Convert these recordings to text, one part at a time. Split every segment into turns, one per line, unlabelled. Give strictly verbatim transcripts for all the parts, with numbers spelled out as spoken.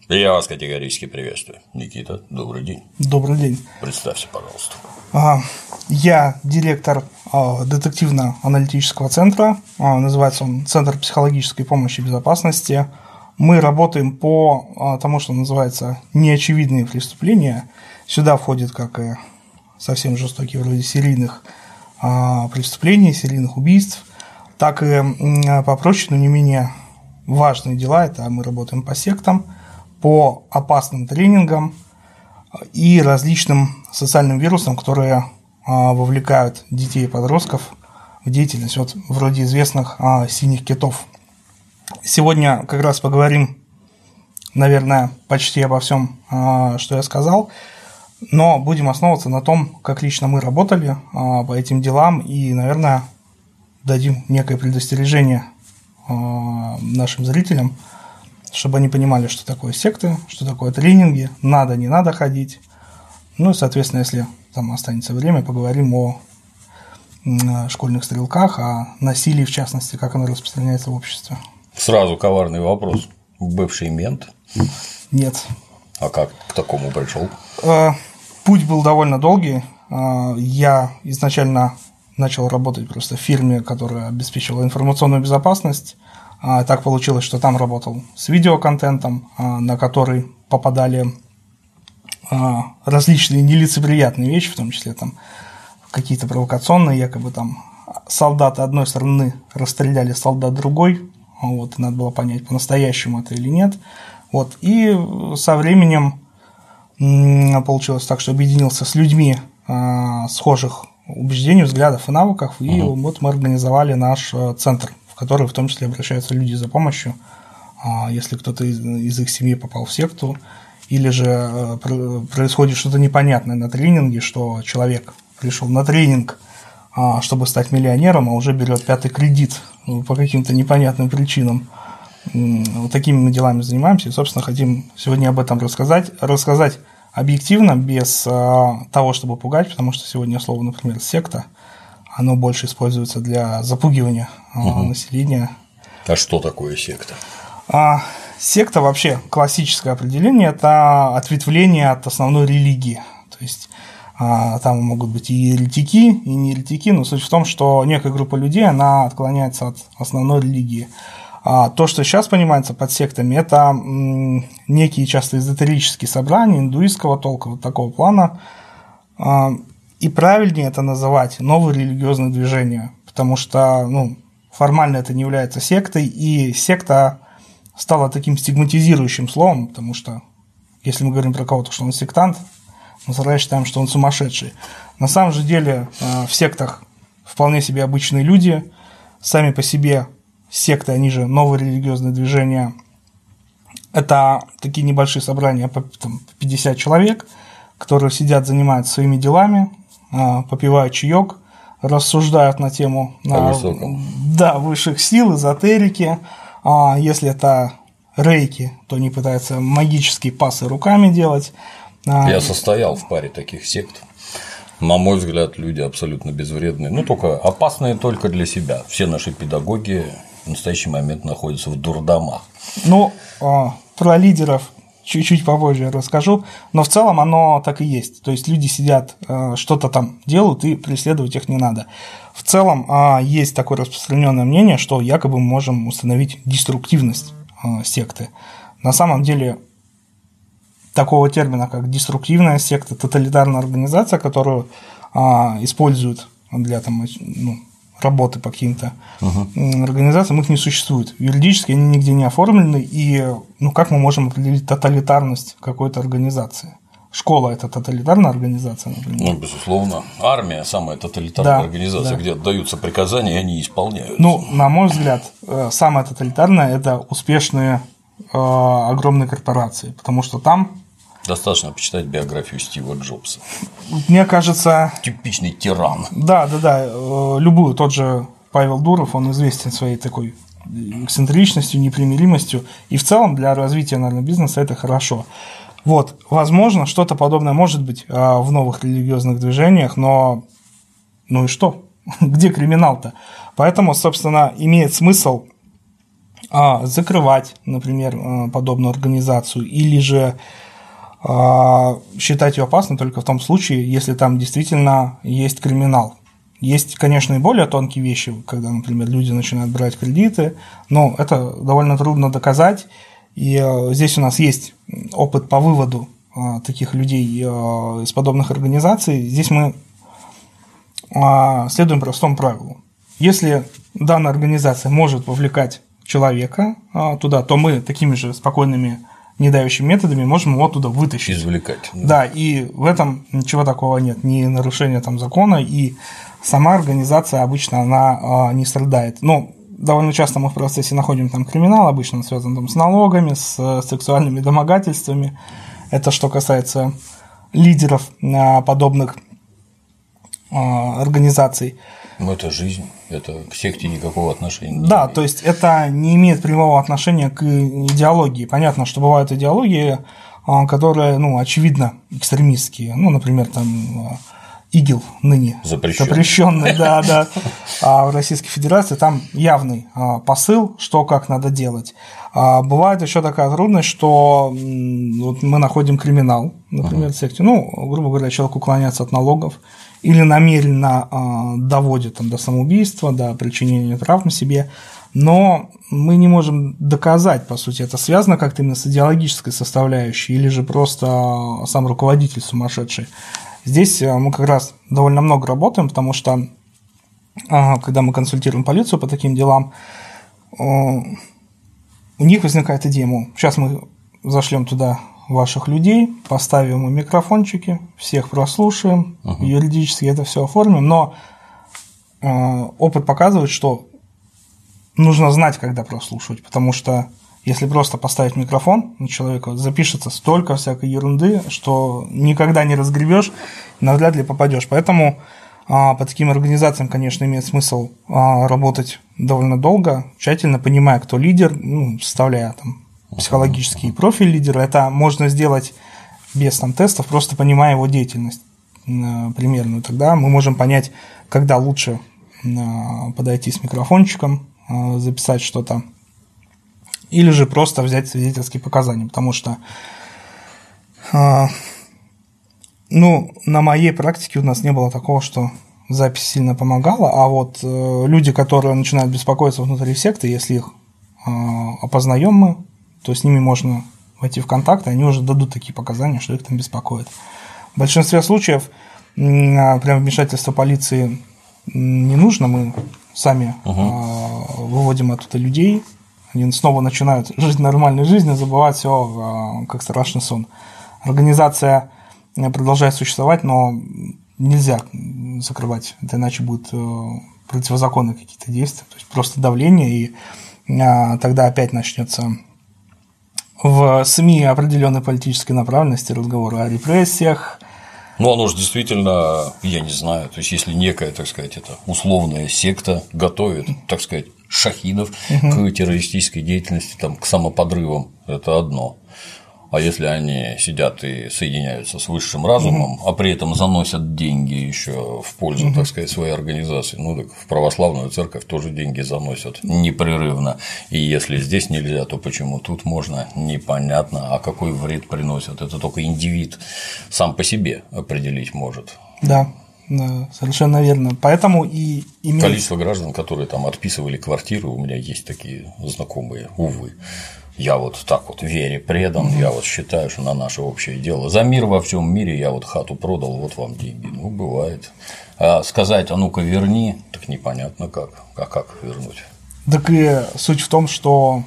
Я вас категорически приветствую. Никита, добрый день.
Добрый день.
Представься, пожалуйста.
Я директор детективно-аналитического центра, называется он Центр психологической помощи и безопасности. Мы работаем по тому, что называется неочевидные преступления. Сюда входит как и совсем жестокие вроде серийных преступлений, серийных убийств, так и попроще, но не менее важные дела. Это мы работаем по сектам, по опасным тренингам и различным социальным вирусам, которые вовлекают детей и подростков в деятельность, вот вроде известных синих китов. Сегодня как раз поговорим, наверное, почти обо всем, что я сказал, но будем основываться на том, как лично мы работали по этим делам, и, наверное, дадим некое предостережение нашим зрителям, чтобы они понимали, что такое секты, что такое тренинги, надо, не надо ходить. Ну и, соответственно, если там останется время, поговорим о школьных стрелках, о насилии, в частности, как оно распространяется в обществе.
Сразу коварный вопрос. Бывший мент?
Нет.
А как к такому пришел?
Путь был довольно долгий. Я изначально начал работать просто в фирме, которая обеспечивала информационную безопасность. Так получилось, что там работал с видеоконтентом, на который попадали различные нелицеприятные вещи, в том числе там какие-то провокационные, якобы там солдаты одной стороны расстреляли солдат другой, вот, и надо было понять, по-настоящему это или нет. Вот, и со временем получилось так, что объединился с людьми схожих убеждений, взглядов и навыков, и угу. вот мы организовали наш центр, в который в том числе обращаются люди за помощью, если кто-то из, из их семьи попал в секту, или же происходит что-то непонятное на тренинге, что человек пришел на тренинг, чтобы стать миллионером, а уже берет пятый кредит по каким-то непонятным причинам. Вот такими мы делами занимаемся, и, собственно, хотим сегодня об этом рассказать, рассказать объективно, без того, чтобы пугать, потому что сегодня слово, например, секта, оно больше используется для запугивания угу. населения.
А что такое секта?
А, секта вообще классическое определение – это ответвление от основной религии. То есть а, там могут быть и еретики, и не еретики, но суть в том, что некая группа людей она отклоняется от основной религии. А то, что сейчас понимается под сектами, это м, некие часто эзотерические собрания индуистского толка, вот такого плана. А, И правильнее это называть новые религиозные движения, потому что ну, формально это не является сектой, и секта стала таким стигматизирующим словом, потому что если мы говорим про кого-то, что он сектант, мы сразу считаем, что он сумасшедший. На самом же деле в сектах вполне себе обычные люди, сами по себе секты, они же новые религиозные движения, это такие небольшие собрания по там, пятьдесят человек, которые сидят, занимаются своими делами, попивают чаек, рассуждают на тему на, да, высших сил, эзотерики. Если это рейки, то они пытаются магические пасы руками делать.
Я состоял в паре таких сект. На мой взгляд, люди абсолютно безвредные, ну только опасные только для себя. Все наши педагоги в настоящий момент находятся в дурдомах.
Ну, про лидеров чуть-чуть попозже расскажу, но в целом оно так и есть. То есть люди сидят, что-то там делают, и преследовать их не надо. В целом есть такое распространенное мнение, что якобы мы можем установить деструктивность секты. На самом деле такого термина, как деструктивная секта, тоталитарная организация, которую используют для там, ну, работы по каким-то uh-huh. организациям, их не существует. Юридически они нигде не оформлены, и ну, как мы можем определить тоталитарность какой-то организации? Школа – это тоталитарная организация, например?
Ну, безусловно. Армия – самая тоталитарная да, организация, да. где отдаются приказания, и они исполняются.
Ну, на мой взгляд, самая тоталитарная – это успешные э, огромные корпорации, потому что там…
Достаточно почитать биографию Стива Джобса.
Мне кажется…
Типичный тиран.
Да, да, да. Любую. Тот же Павел Дуров, он известен своей такой эксцентричностью, непримиримостью. И в целом для развития, наверное, бизнеса это хорошо. Вот. Возможно, что-то подобное может быть в новых религиозных движениях, но ну и что? Где криминал-то? Поэтому, собственно, имеет смысл закрывать, например, подобную организацию, или же считать ее опасной только в том случае, если там действительно есть криминал. Есть, конечно, и более тонкие вещи, когда, например, люди начинают брать кредиты, но это довольно трудно доказать, и здесь у нас есть опыт по выводу таких людей из подобных организаций. Здесь мы следуем простому правилу. Если данная организация может вовлекать человека туда, то мы такими же спокойными, не дающими методами можем его оттуда вытащить.
Извлекать.
Да. да, и в этом ничего такого нет, ни нарушения там закона, и сама организация обычно она не страдает. Но довольно часто мы в процессе находим там криминал, обычно он связан там с налогами, с сексуальными домогательствами. Это что касается лидеров подобных организаций.
Ну, это жизнь, это к секте никакого отношения не
Да,
имеет.
То есть это не имеет прямого отношения к идеологии. Понятно, что бывают идеологии, которые, ну, очевидно, экстремистские. Ну, например, там ИГИЛ ныне
запрещенный,
запрещенный да, да. А в Российской Федерации там явный посыл, что как надо делать. А бывает еще такая трудность, что вот мы находим криминал, например, в секте. Ну, грубо говоря, человек уклоняется от налогов, или намеренно э, доводит там, до самоубийства, до причинения травм себе, но мы не можем доказать, по сути, это связано как-то именно с идеологической составляющей, или же просто сам руководитель сумасшедший. Здесь мы как раз довольно много работаем, потому что, э, когда мы консультируем полицию по таким делам, э, у них возникает идея, мол, сейчас мы зашлем туда ваших людей, поставим им микрофончики, всех прослушаем, uh-huh. юридически это все оформим, но э, опыт показывает, что нужно знать, когда прослушивать, потому что если просто поставить микрофон на человека, запишется столько всякой ерунды, что никогда не разгребешь, навряд ли попадешь. Поэтому э, по таким организациям, конечно, имеет смысл э, работать довольно долго, тщательно понимая, кто лидер, ну, составляя там психологический профиль лидера. Это можно сделать без там, тестов, просто понимая его деятельность примерную. Тогда мы можем понять, когда лучше подойти с микрофончиком, записать что-то, или же просто взять свидетельские показания, потому что ну, на моей практике у нас не было такого, что запись сильно помогала, а вот люди, которые начинают беспокоиться внутри секты, если их опознаем мы, то с ними можно войти в контакт, и они уже дадут такие показания, что их там беспокоит. В большинстве случаев прям вмешательство полиции не нужно, мы сами угу. выводим оттуда людей, они снова начинают жить нормальной жизнью, забывать все как страшный сон. Организация продолжает существовать, но нельзя закрывать, это иначе будут противозаконные какие-то действия, то есть просто давление, и тогда опять начнется в СМИ определенной политической направленности разговоры о репрессиях.
Ну, оно же действительно, я не знаю, то есть если некая, так сказать, это условная секта готовит, так сказать, шахидов угу. к террористической деятельности, там, к самоподрывам, это одно. А если они сидят и соединяются с высшим разумом, угу. а при этом заносят деньги еще в пользу, угу. так сказать, своей организации, ну так в православную церковь тоже деньги заносят непрерывно. И если здесь нельзя, то почему тут можно, непонятно. А какой вред приносят? Это только индивид сам по себе определить может.
Да. Да, совершенно верно. Поэтому и имеет...
Количество граждан, которые там отписывали квартиры, у меня есть такие знакомые, увы. Я вот так вот вере предан, угу. я вот считаю, что на наше общее дело. За мир во всем мире я вот хату продал, вот вам деньги. Ну, бывает. А сказать, а ну-ка верни, так непонятно как. А как вернуть?
Так и суть в том, что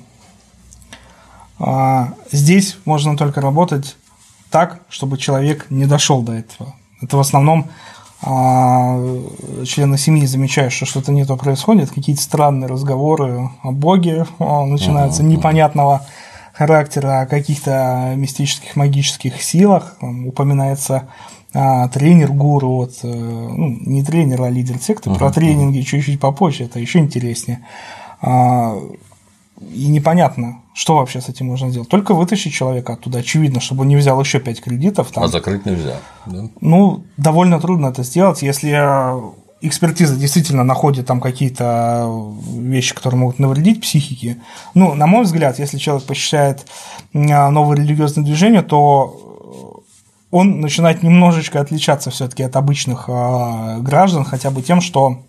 а, здесь можно только работать так, чтобы человек не дошел до этого. Это в основном а, члены семьи замечают, что что-то не то происходит, какие-то странные разговоры о Боге начинаются, uh-huh, непонятного uh-huh. характера, о каких-то мистических, магических силах. Там упоминается а, тренер гуру, вот, ну, не тренер, а лидер секты, uh-huh, про тренинги uh-huh. чуть-чуть попозже, это еще интереснее. А, и непонятно, что вообще с этим можно сделать. Только вытащить человека оттуда, очевидно, чтобы он не взял еще пять кредитов. Там,
а закрыть нельзя. Да?
Ну, довольно трудно это сделать, если экспертиза действительно находит там какие-то вещи, которые могут навредить психике. Ну, на мой взгляд, если человек посещает новое религиозное движение, то он начинает немножечко отличаться все-таки от обычных граждан, хотя бы тем, что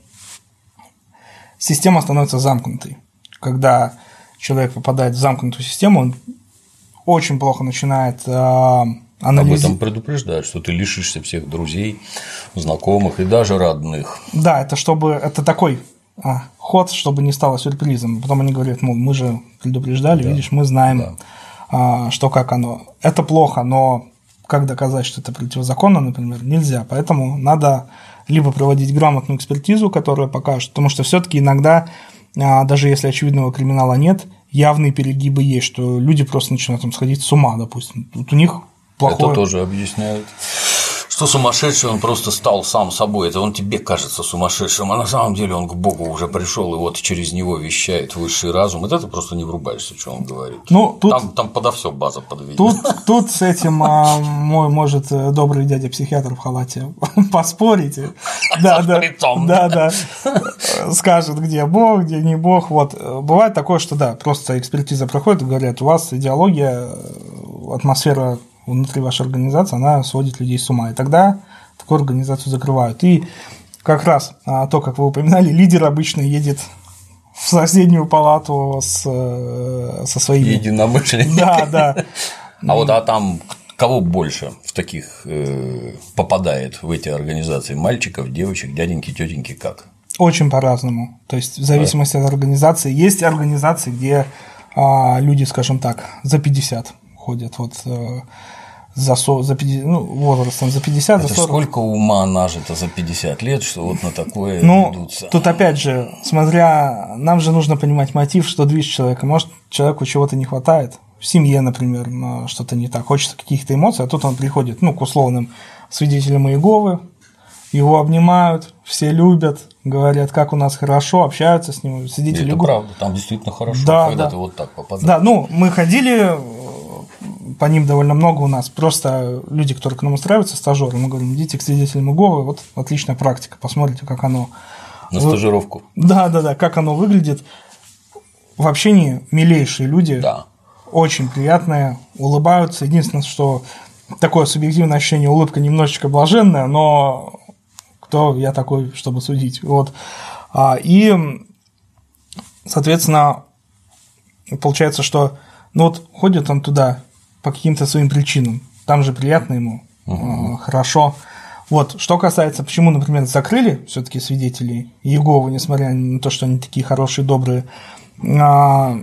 система становится замкнутой. Когда человек попадает в замкнутую систему, он очень плохо начинает анализировать.
Об этом предупреждают, что ты лишишься всех друзей, знакомых и даже родных.
Да, это чтобы это такой а, ход, чтобы не стало сюрпризом. Потом они говорят, мол, мы же предупреждали, да. видишь, мы знаем, да. а, что как оно. Это плохо, но как доказать, что это противозаконно, например, нельзя. Поэтому надо либо проводить грамотную экспертизу, которая покажет, потому что все-таки иногда, а, даже если очевидного криминала нет, явные перегибы есть, что люди просто начинают там сходить с ума, допустим. Тут у них плохое.
Это тоже объясняет, что сумасшедший он просто стал сам собой. Это он тебе кажется сумасшедшим, а на самом деле он к Богу уже пришел, и вот через него вещает высший разум. Вот это просто не врубаешься, что он говорит.
Ну, тут,
там, там подо все база подведена.
Тут, тут с этим а, мой, может, добрый дядя-психиатр в халате поспорить. Да, да, да, да. Скажет, где Бог, где не Бог. Вот. Бывает такое, что да, просто экспертиза проходит и говорят, у вас идеология, атмосфера внутри вашей организации, она сводит людей с ума. И тогда такую организацию закрывают. И как раз а, то, как вы упоминали, лидер обычно едет в соседнюю палату с, со своими…
единомышленниками.
Да, да.
А вот а там кого больше в таких э, попадает в эти организации? Мальчиков, девочек, дяденьки, тетеньки, как?
Очень по-разному. То есть в зависимости да. от организации. Есть организации, где а, люди, скажем так, за пятьдесят ходят. Вот за, за пятьдесят, ну, возрастом за пятьдесят,
это
за сорок.
Сколько ума нажито за пятьдесят лет, что вот на такое
ну,
ведутся.
Тут опять же, смотря, нам же нужно понимать мотив, что движет человека. Может, человеку чего-то не хватает, в семье, например, что-то не так, хочется каких-то эмоций, а тут он приходит, ну, к условным свидетелям Иеговы, его обнимают, все любят, говорят, как у нас хорошо, общаются с ним. Свидетели
это
Иеговы.
Правда, там действительно хорошо,
да,
когда
да.
ты вот так попадаешь.
Да, ну, мы ходили, по ним довольно много у нас, просто люди, которые к нам устраиваются, стажеры, мы говорим, идите к свидетелям Иеговы, вот отличная практика, посмотрите, как оно…
На стажировку.
Да, да, да, как оно выглядит. В общении милейшие люди,
да.
очень приятные, улыбаются. Единственное, что такое субъективное ощущение, улыбка немножечко блаженная, но кто я такой, чтобы судить. Вот. И, соответственно, получается, что ну вот ходит он туда по каким-то своим причинам, там же приятно ему, угу. хорошо. Вот, что касается, почему, например, закрыли все-таки свидетелей Иеговы, несмотря на то, что они такие хорошие, добрые, наша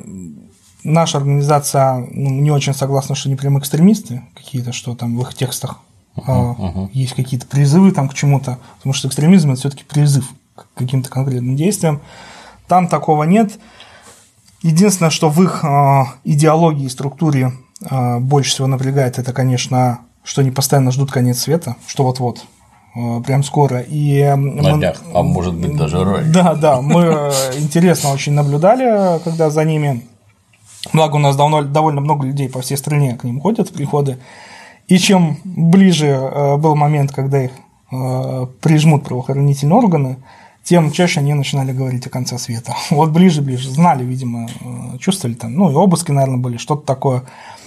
организация ну, не очень согласна, что они прям экстремисты какие-то, что там в их текстах uh-huh, uh-huh. есть какие-то призывы там к чему-то, потому что экстремизм – это все-таки призыв к каким-то конкретным действиям. Там такого нет. Единственное, что в их идеологии и структуре больше всего напрягает, это, конечно, что они постоянно ждут конец света, что вот-вот, прям скоро. И
на
мы,
днях, а может быть даже раньше.
Да, да, мы интересно очень наблюдали, когда за ними, благо у нас давно, довольно много людей по всей стране к ним ходят в приходы, и чем ближе был момент, когда их прижмут правоохранительные органы, тем чаще они начинали говорить о конце света. Вот ближе-ближе, знали, видимо, чувствовали там, ну и обыски, наверное, были, что-то такое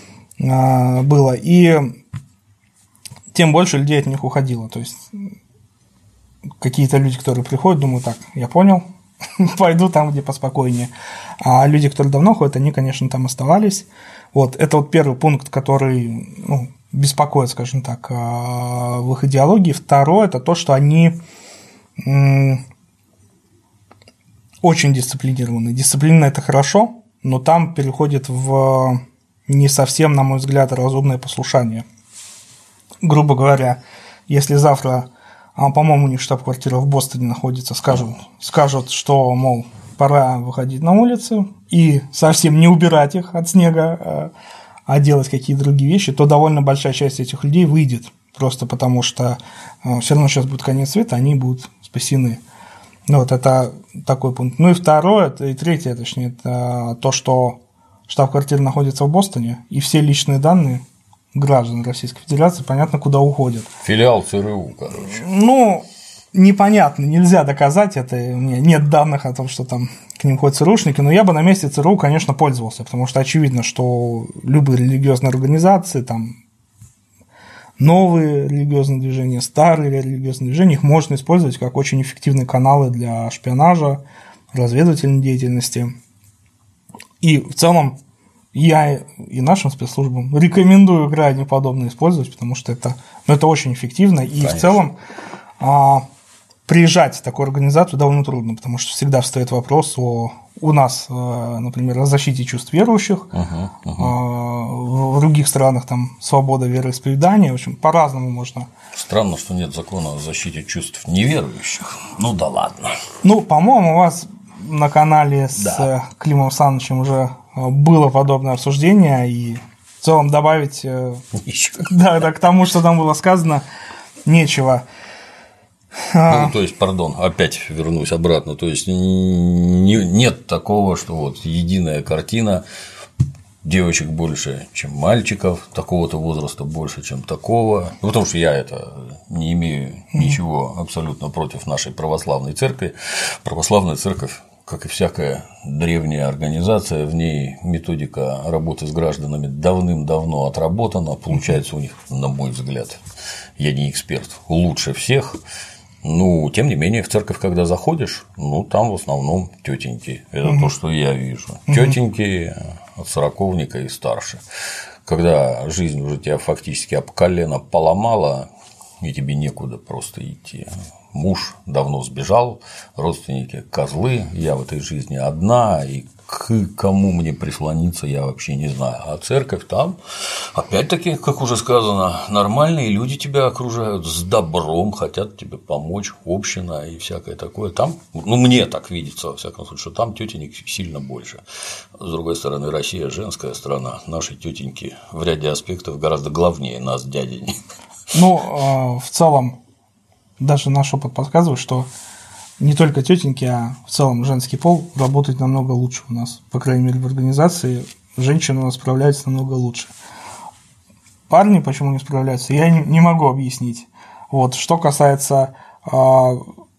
было, и тем больше людей от них уходило. То есть какие-то люди, которые приходят, думают, так, я понял, пойду там, где поспокойнее. А люди, которые давно ходят, они, конечно, там оставались. Вот, это вот первый пункт, который ну, беспокоит, скажем так, в их идеологии. Второе – это то, что они очень дисциплинированы. Дисциплина – это хорошо, но там переходит в не совсем, на мой взгляд, разумное послушание. Грубо говоря, если завтра, а, по-моему, у них штаб-квартира в Бостоне находится, скажут, скажут, что, мол, пора выходить на улицу и совсем не убирать их от снега, а делать какие-то другие вещи, то довольно большая часть этих людей выйдет, просто потому что все равно сейчас будет конец света, они будут спасены. Вот это такой пункт. Ну и второе, и третье, точнее, это то, что штаб-квартира находится в Бостоне, и все личные данные граждан Российской Федерации, понятно, куда уходят.
Филиал ЦРУ, короче.
Ну, непонятно, нельзя доказать это, у меня нет данных о том, что там к ним ходят ЦРУшники, но я бы на месте ЦРУ, конечно, пользовался, потому что очевидно, что любые религиозные организации, там, новые религиозные движения, старые религиозные движения, их можно использовать как очень эффективные каналы для шпионажа, разведывательной деятельности. И в целом я и нашим спецслужбам рекомендую крайне подобное использовать, потому что это, ну, это очень эффективно, и Конечно. в целом а, приезжать в такую организацию довольно трудно, потому что всегда встает вопрос о у нас, например, о защите чувств верующих, uh-huh, uh-huh. в других странах там свобода вероисповедания, в общем, по-разному можно.
Странно, что нет закона о защите чувств неверующих. Ну да ладно.
Ну, по-моему, у вас на канале с да. Климом Санычем уже было подобное обсуждение, и в целом добавить да, да, к тому, что там было сказано, нечего.
Ну, то есть, пардон, опять вернусь обратно, то есть не, нет такого, что вот единая картина, девочек больше, чем мальчиков, такого-то возраста больше, чем такого, ну, потому что я это не имею ничего абсолютно против нашей православной церкви. Православная церковь, как и всякая древняя организация, в ней методика работы с гражданами давным-давно отработана, получается у них, на мой взгляд, я не эксперт, лучше всех. Ну, тем не менее, в церковь, когда заходишь, ну, там в основном тетеньки. Это угу. то, что я вижу. Угу. Тетеньки от сороковника и старше. Когда жизнь уже тебя фактически об колено поломала, и тебе некуда просто идти. Муж давно сбежал, родственники козлы, я в этой жизни одна, и к кому мне прислониться, я вообще не знаю. А церковь там, опять-таки, как уже сказано, нормальные люди тебя окружают с добром, хотят тебе помочь, община и всякое такое. Там, ну, мне так видится, во всяком случае, что там тетенек сильно больше. С другой стороны, Россия женская страна, наши тетеньки в ряде аспектов гораздо главнее нас, дяденек.
Ну, в целом, даже наш опыт подсказывает, что не только тетеньки, а в целом женский пол работает намного лучше у нас. По крайней мере, в организации женщины у нас справляются намного лучше. Парни почему не справляются, я не могу объяснить. Вот. Что касается а,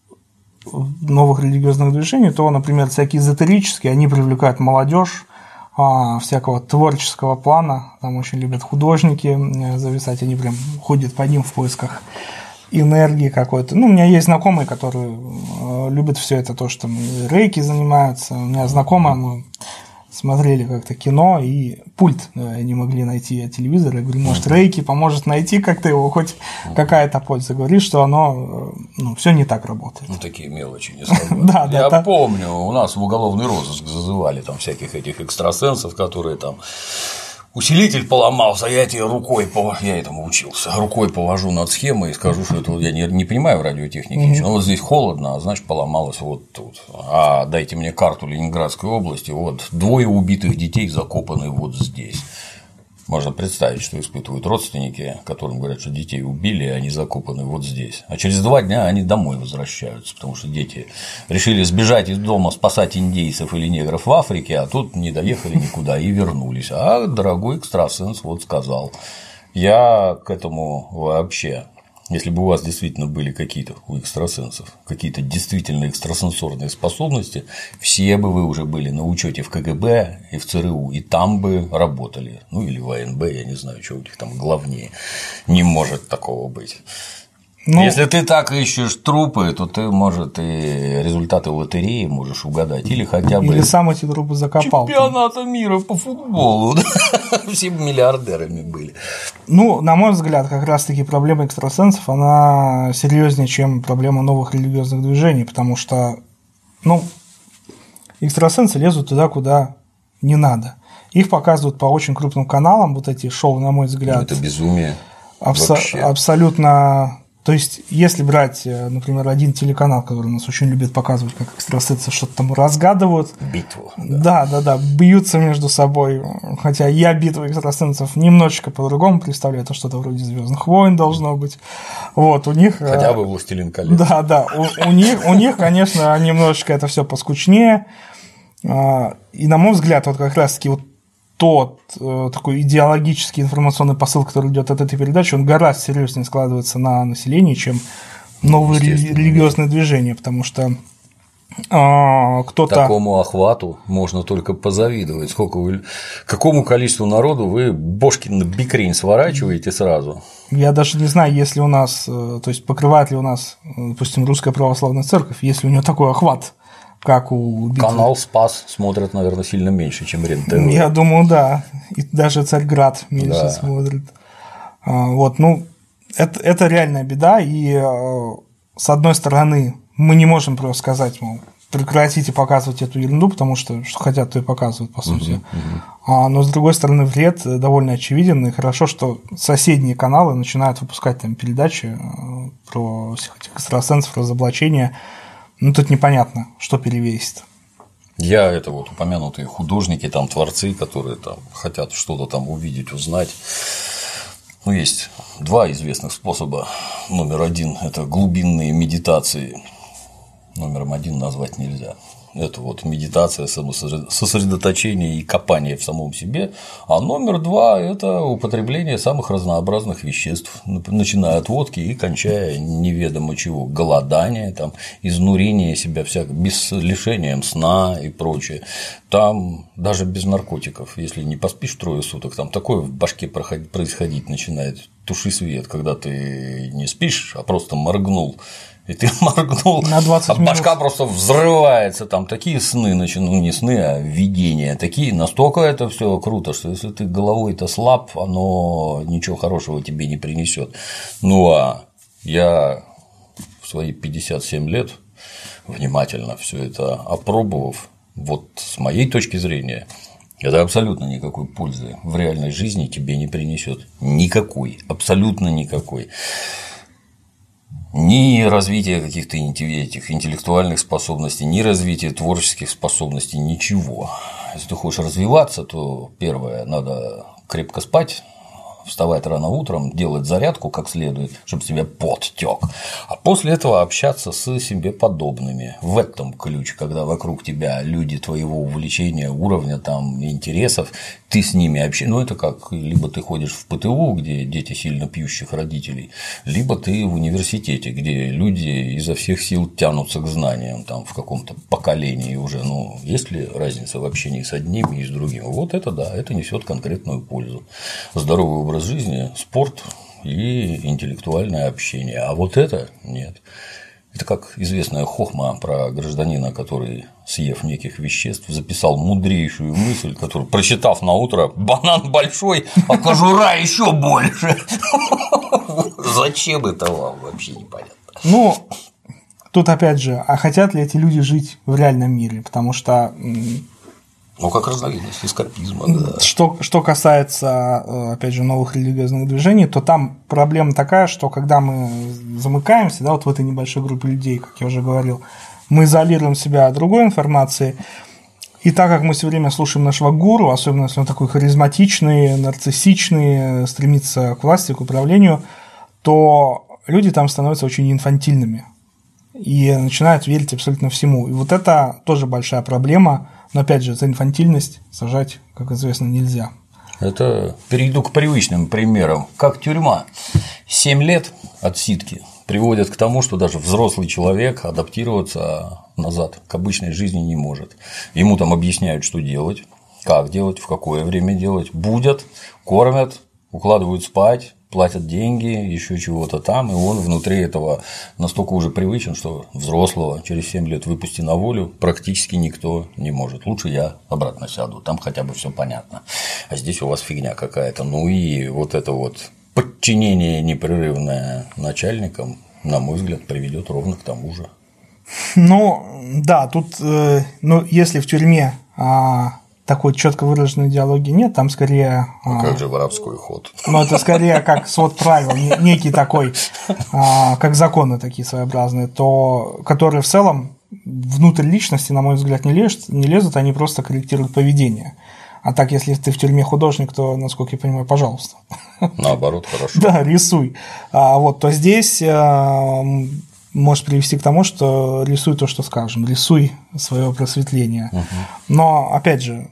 новых религиозных движений, то, например, всякие эзотерические, они привлекают молодежь а, всякого творческого плана. Там очень любят художники зависать, они прям ходят по ним в поисках энергии какой-то. Ну, у меня есть знакомые, которые любят все это, то, что рейки занимаются. У меня знакомые, мы смотрели как-то кино, и пульт не могли найти от телевизора. Я говорю, может, рейки поможет найти как-то его, хоть какая-то польза. Говорит, что оно, ну, все не так работает.
Ну, такие мелочи не сработают. Я помню, у нас в уголовный розыск зазывали там всяких этих экстрасенсов, которые там усилитель поломался, я тебе рукой, я этому учился, рукой повожу над схемой и скажу, что это я не, не понимаю в радиотехнике, mm-hmm. но вот здесь холодно, а значит поломалось вот тут. А дайте мне карту Ленинградской области, вот двое убитых детей закопаны вот здесь. Можно представить, что испытывают родственники, которым говорят, что детей убили, и они закопаны вот здесь. А через два дня они домой возвращаются, потому что дети решили сбежать из дома, спасать индейцев или негров в Африке, а тут не доехали никуда и вернулись. А дорогой экстрасенс вот сказал. Я к этому вообще, если бы у вас действительно были какие-то у экстрасенсов, какие-то действительно экстрасенсорные способности, все бы вы уже были на учете в ка гэ бэ и в цэ эр у, и там бы работали. Ну или в а эн бэ, я не знаю, что у них там главнее. Не может такого быть. Ну, если ты так ищешь трупы, то ты, может, и результаты лотереи можешь угадать. Или хотя бы.
Или сам эти трупы закопал.
Чемпионата мира по футболу. Все бы миллиардерами были.
Ну, на мой взгляд, как раз-таки проблема экстрасенсов, она серьезнее, чем проблема новых религиозных движений, потому что, ну, экстрасенсы лезут туда, куда не надо. Их показывают по очень крупным каналам, вот эти шоу, на мой взгляд.
Ну, это безумие.
Абсо- абсолютно. То есть, если брать, например, один телеканал, который нас очень любит показывать, как экстрасенсы что-то там разгадывают.
Битву.
Да, да, да, бьются между собой. Хотя я битву экстрасенсов немножечко по-другому представляю, это что-то вроде Звездных войн должно быть. Вот, у них.
Хотя бы «Властелин колец».
Да, да. У, у них, у них, конечно, немножечко это все поскучнее. И, на мой взгляд, вот как раз-таки вот тот э, такой идеологический информационный посыл, который идет от этой передачи, он гораздо серьезнее складывается на населении, чем новые религиозные движения, потому что а, кто-то…
Такому охвату можно только позавидовать. Сколько вы… Какому количеству народу вы бошки на бикрень сворачиваете сразу?
Я даже не знаю, если у нас, то есть покрывает ли у нас, допустим, Русская Православная Церковь, если у нее такой охват, как у битвы.
Канал Спас смотрят, наверное, сильно меньше, чем Рен-ТВ.
Я думаю, да. И даже Царьград меньше да. смотрит. Вот, ну, это, это реальная беда, и с одной стороны, мы не можем просто сказать, мол, прекратите показывать эту ерунду, потому что что хотят, то и показывают, по сути. Uh-huh, uh-huh. А, но, с другой стороны, вред довольно очевиден, и хорошо, что соседние каналы начинают выпускать там передачи про всех этих экстрасенсов, разоблачения. Ну, тут непонятно, что перевесит.
Я это вот упомянутые художники, там творцы, которые там хотят что-то там увидеть, узнать. Ну, есть два известных способа. Номер один – это глубинные медитации. Номером один назвать нельзя. Это вот медитация, сосредоточение и копание в самом себе. А номер два – это употребление самых разнообразных веществ, начиная от водки и кончая неведомо чего, голодание, там, изнурение себя всяко, без лишением сна и прочее. Там даже без наркотиков, если не поспишь трое суток, там такое в башке происходить начинает. Туши свет, когда ты не спишь, а просто моргнул. И ты моргнул,
на двадцать
а
минут.
Башка просто взрывается, там такие сны, ну не сны, а видения, такие, настолько это все круто, что если ты головой-то слаб, оно ничего хорошего тебе не принесет. Ну а я в свои пятьдесят семь лет, внимательно все это опробовав, вот с моей точки зрения, это абсолютно никакой пользы в реальной жизни тебе не принесет. Никакой, абсолютно никакой. Ни развитие каких-то этих интеллектуальных способностей, ни развитие творческих способностей, ничего. Если ты хочешь развиваться, то первое, надо крепко спать, вставать рано утром, делать зарядку как следует, чтобы тебе пот тёк, а после этого общаться с себе подобными. В этом ключ, когда вокруг тебя люди твоего увлечения, уровня, там, интересов, ты с ними общаешься. Ну, это как либо ты ходишь в ПТУ, где дети сильно пьющих родителей, либо ты в университете, где люди изо всех сил тянутся к знаниям, там, в каком-то поколении уже. Ну, есть ли разница в общении с одним и с другим? Вот это да, это несет конкретную пользу. Здоровый образ жизни, спорт и интеллектуальное общение. А вот это нет. Это как известная хохма про гражданина, который, съев неких веществ, записал мудрейшую мысль, которую, прочитав на утро, банан большой, а кожура еще больше. Зачем это вам, вообще непонятно.
Ну, тут опять же, а хотят ли эти люди жить в реальном мире? Потому что…
Ну, как разновидность эскапизма, да.
Что, что касается, опять же, новых религиозных движений, то там проблема такая, что когда мы замыкаемся, да, вот в этой небольшой группе людей, как я уже говорил, мы изолируем себя от другой информации, и так как мы все время слушаем нашего гуру, особенно если он такой харизматичный, нарциссичный, стремится к власти, к управлению, то люди там становятся очень инфантильными и начинают верить абсолютно всему. И вот это тоже большая проблема. Но опять же, за инфантильность сажать, как известно, нельзя.
Это перейду к привычным примерам. Как тюрьма. Семь лет отсидки приводят к тому, что даже взрослый человек адаптироваться назад к обычной жизни не может. Ему там объясняют, что делать, как делать, в какое время делать. Будят, кормят, укладывают спать, платят деньги, еще чего-то там, и он внутри этого настолько уже привычен, что взрослого через семь лет выпусти на волю практически никто не может. Лучше я обратно сяду, там хотя бы все понятно. А здесь у вас фигня какая-то. Ну и вот это вот подчинение непрерывное начальникам, на мой взгляд, приведет ровно к тому же.
Ну, да, тут, э, ну, если в тюрьме а, такой четко выраженной идеологии нет, там скорее…
А как же воровской ход?
Ну, это скорее как свод правил, некий такой, а, как законы такие своеобразные, то, которые в целом внутрь личности, на мой взгляд, не лезут, не лезут, они просто корректируют поведение. А так, если ты в тюрьме художник, то, насколько я понимаю, пожалуйста.
Наоборот, хорошо.
Да, рисуй. А, вот, то здесь а, может привести к тому, что рисуй то, что скажем, рисуй свое просветление. Угу. Но, опять же,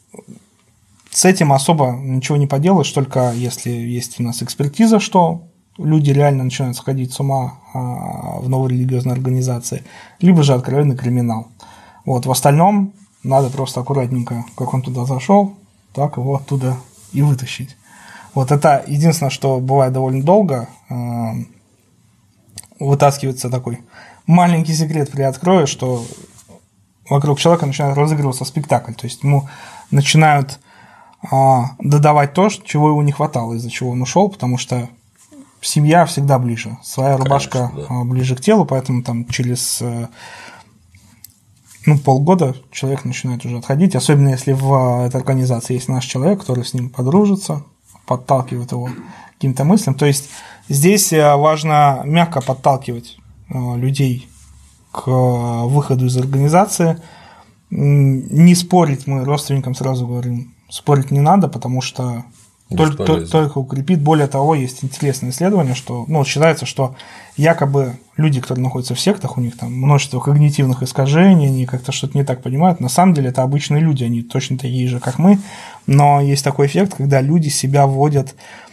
с этим особо ничего не поделаешь, только если есть у нас экспертиза, что люди реально начинают сходить с ума в новой религиозной организации, либо же откровенный криминал. Вот, в остальном надо просто аккуратненько, как он туда зашел, так его оттуда и вытащить. Вот это единственное, что бывает довольно долго, вытаскивается такой маленький секрет, приоткрою, что вокруг человека начинает разыгрываться спектакль, то есть ему начинают а, додавать то, чего ему не хватало, из-за чего он ушел, потому что семья всегда ближе, своя рубашка Конечно, да. ближе к телу, поэтому там через ну, полгода человек начинает уже отходить, особенно если в этой организации есть наш человек, который с ним подружится, подталкивает его к каким-то мыслям. То есть здесь важно мягко подталкивать людей к выходу из организации, не спорить, мы родственникам сразу говорим, спорить не надо, потому что только, только укрепит. Более того, есть интересное исследование, что ну, считается, что якобы люди, которые находятся в сектах, у них там множество когнитивных искажений, они как-то что-то не так понимают. На самом деле это обычные люди, они точно такие же, как мы, но есть такой эффект, когда люди себя вводят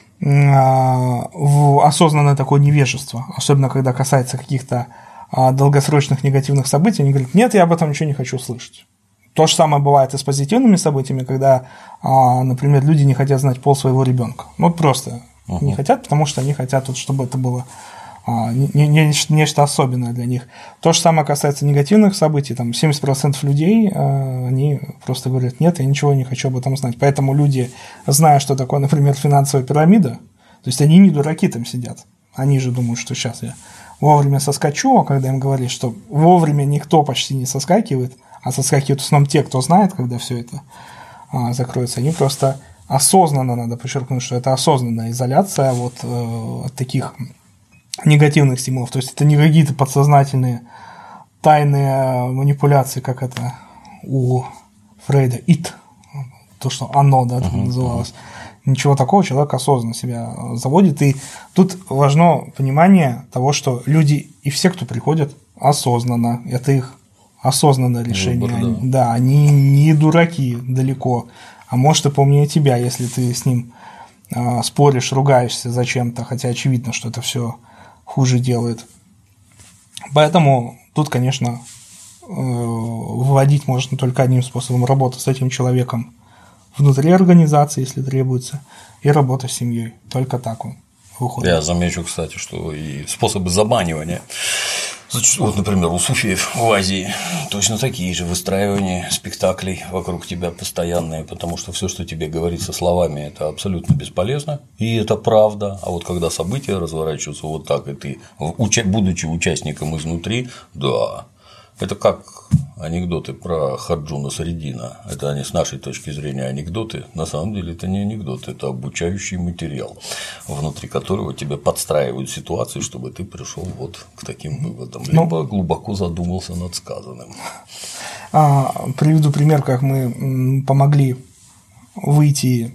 в осознанное такое невежество, особенно когда касается каких-то долгосрочных негативных событий, они говорят, нет, я об этом ничего не хочу слышать. То же самое бывает и с позитивными событиями, когда, например, люди не хотят знать пол своего ребенка. Ну, вот просто uh-huh. не хотят, потому что они хотят, вот, чтобы это было не, не, нечто особенное для них. То же самое касается негативных событий. Там семьдесят процентов людей, они просто говорят, нет, я ничего не хочу об этом знать. Поэтому люди, зная, что такое, например, финансовая пирамида, то есть они не дураки там сидят. Они же думают, что сейчас я вовремя соскочу, а когда им говорят, что вовремя никто почти не соскакивает, а соскакивают в основном те, кто знает, когда все это а, закроется, они просто осознанно, надо подчеркнуть, что это осознанная изоляция вот, э, от таких негативных стимулов. То есть это не какие-то подсознательные тайные манипуляции, как это у Фрейда, it, то, что оно, да, uh-huh. называлось. Ничего такого, человек осознанно себя заводит. И тут важно понимание того, что люди и все, кто приходят, осознанно. Это их осознанное решение. Выбор, да. Они, да, они не дураки далеко. А может и поумнее тебя, если ты с ним э, споришь, ругаешься зачем-то, хотя очевидно, что это все хуже делает. Поэтому тут, конечно, э, выводить можно только одним способом: работа с этим человеком внутри организации, если требуется, и работа с семьей. Только так он выходит.
Я замечу, кстати, что и способы заманивания. Вот, например, у суфиев в Азии точно такие же выстраивания спектаклей вокруг тебя постоянные, потому что все, что тебе говорится словами, это абсолютно бесполезно, и это правда. А вот когда события разворачиваются вот так, и ты, будучи участником изнутри, да, это как анекдоты про Харджуна Средина. Это они с нашей точки зрения анекдоты. На самом деле это не анекдоты, это обучающий материал, внутри которого тебя подстраивают ситуации, чтобы ты пришел вот к таким выводам, либо ну, глубоко задумался над сказанным.
А, приведу пример, как мы помогли выйти,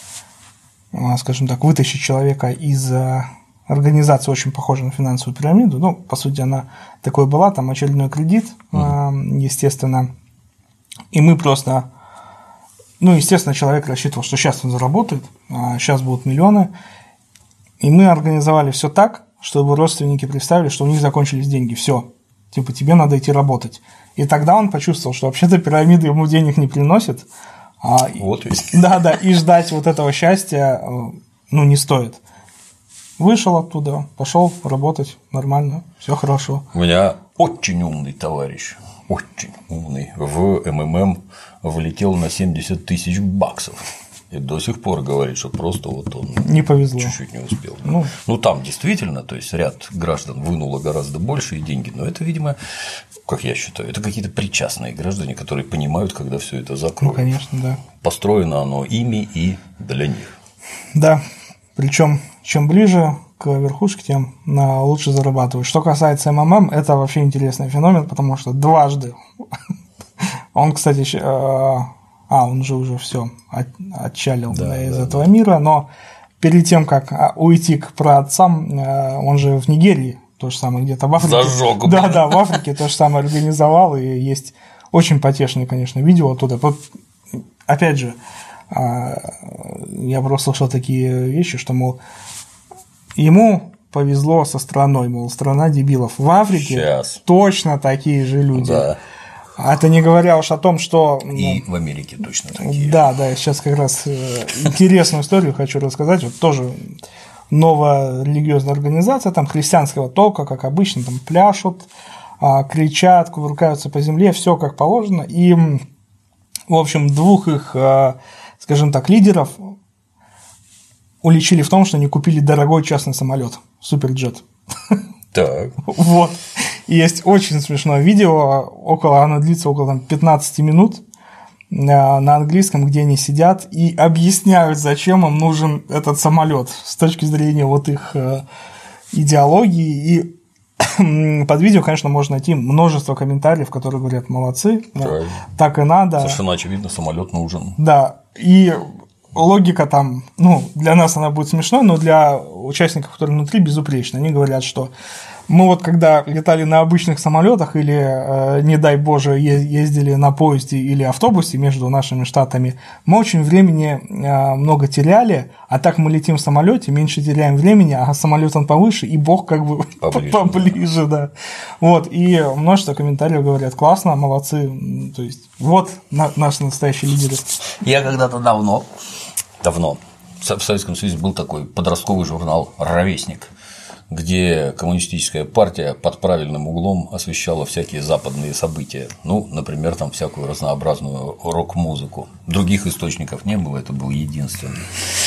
скажем так, вытащить человека из организация очень похожа на финансовую пирамиду. Ну, по сути, она такой была, там очередной кредит, mm-hmm. естественно. И мы просто, ну, естественно, человек рассчитывал, что сейчас он заработает, а сейчас будут миллионы. И мы организовали все так, чтобы родственники представили, что у них закончились деньги. Все, типа, тебе надо идти работать. И тогда он почувствовал, что вообще-то пирамида ему денег не приносит. А,
вот ведь.
Да, да, и ждать вот этого счастья, ну, не стоит. Вышел оттуда, пошел работать нормально, все хорошо.
У меня очень умный товарищ, очень умный, в МММ влетел на семьдесят тысяч баксов. И до сих пор говорит, что просто вот он
не повезло.
Чуть-чуть не успел. Ну, ну, там действительно, то есть ряд граждан вынуло гораздо большие деньги, но это, видимо, как я считаю, это какие-то причастные граждане, которые понимают, когда все это закроют.
Ну, конечно, да.
Построено оно ими и для них.
Да. Причем, чем ближе к верхушке, тем лучше зарабатываешь. Что касается МММ, это вообще интересный феномен, потому что дважды он, кстати, а, он же уже все отчалил да, из да, этого да. мира, но перед тем, как уйти к праотцам, он же в Нигерии, то же самое, где-то в Африке.
Зажёг.
Да, да, в Африке то же самое организовал, и есть очень потешные, конечно, видео оттуда. Опять же, я просто слышал такие вещи, что, мол, ему повезло со страной, мол, страна дебилов. В Африке
Сейчас.
точно такие же люди.
Да.
А это не говоря уж о том, что…
И в Америке точно такие.
Да, да, я сейчас как раз интересную историю хочу рассказать. Вот тоже новая религиозная организация, там христианского толка, как обычно, там пляшут, кричат, кувыркаются по земле, все как положено. И, в общем, двух их, скажем так, лидеров уличили в том, что они купили дорогой частный самолет, суперджет.
Так.
Вот. И есть очень смешное видео, около, оно длится около там, пятнадцать минут на английском, где они сидят и объясняют, зачем им нужен этот самолет с точки зрения вот их идеологии. И под видео, конечно, можно найти множество комментариев, которые говорят: молодцы, мол, так и надо.
Совершенно очевидно, самолет нужен.
Да. И логика там, ну, для нас она будет смешной, но для участников, которые внутри, безупречна. Они говорят, что мы вот когда летали на обычных самолетах или, э, не дай боже, ездили на поезде или автобусе между нашими штатами, мы очень времени э, много теряли, а так мы летим в самолете, меньше теряем времени, а самолет он повыше, и Бог как бы поближе, поближе да. Вот, и множество комментариев говорят: классно, молодцы, то есть вот наш настоящий лидер.
Я когда-то давно, давно в Советском Союзе был такой подростковый журнал «Ровесник», где коммунистическая партия под правильным углом освещала всякие западные события. Ну, например, там всякую разнообразную рок-музыку. Других источников не было, это был единственный.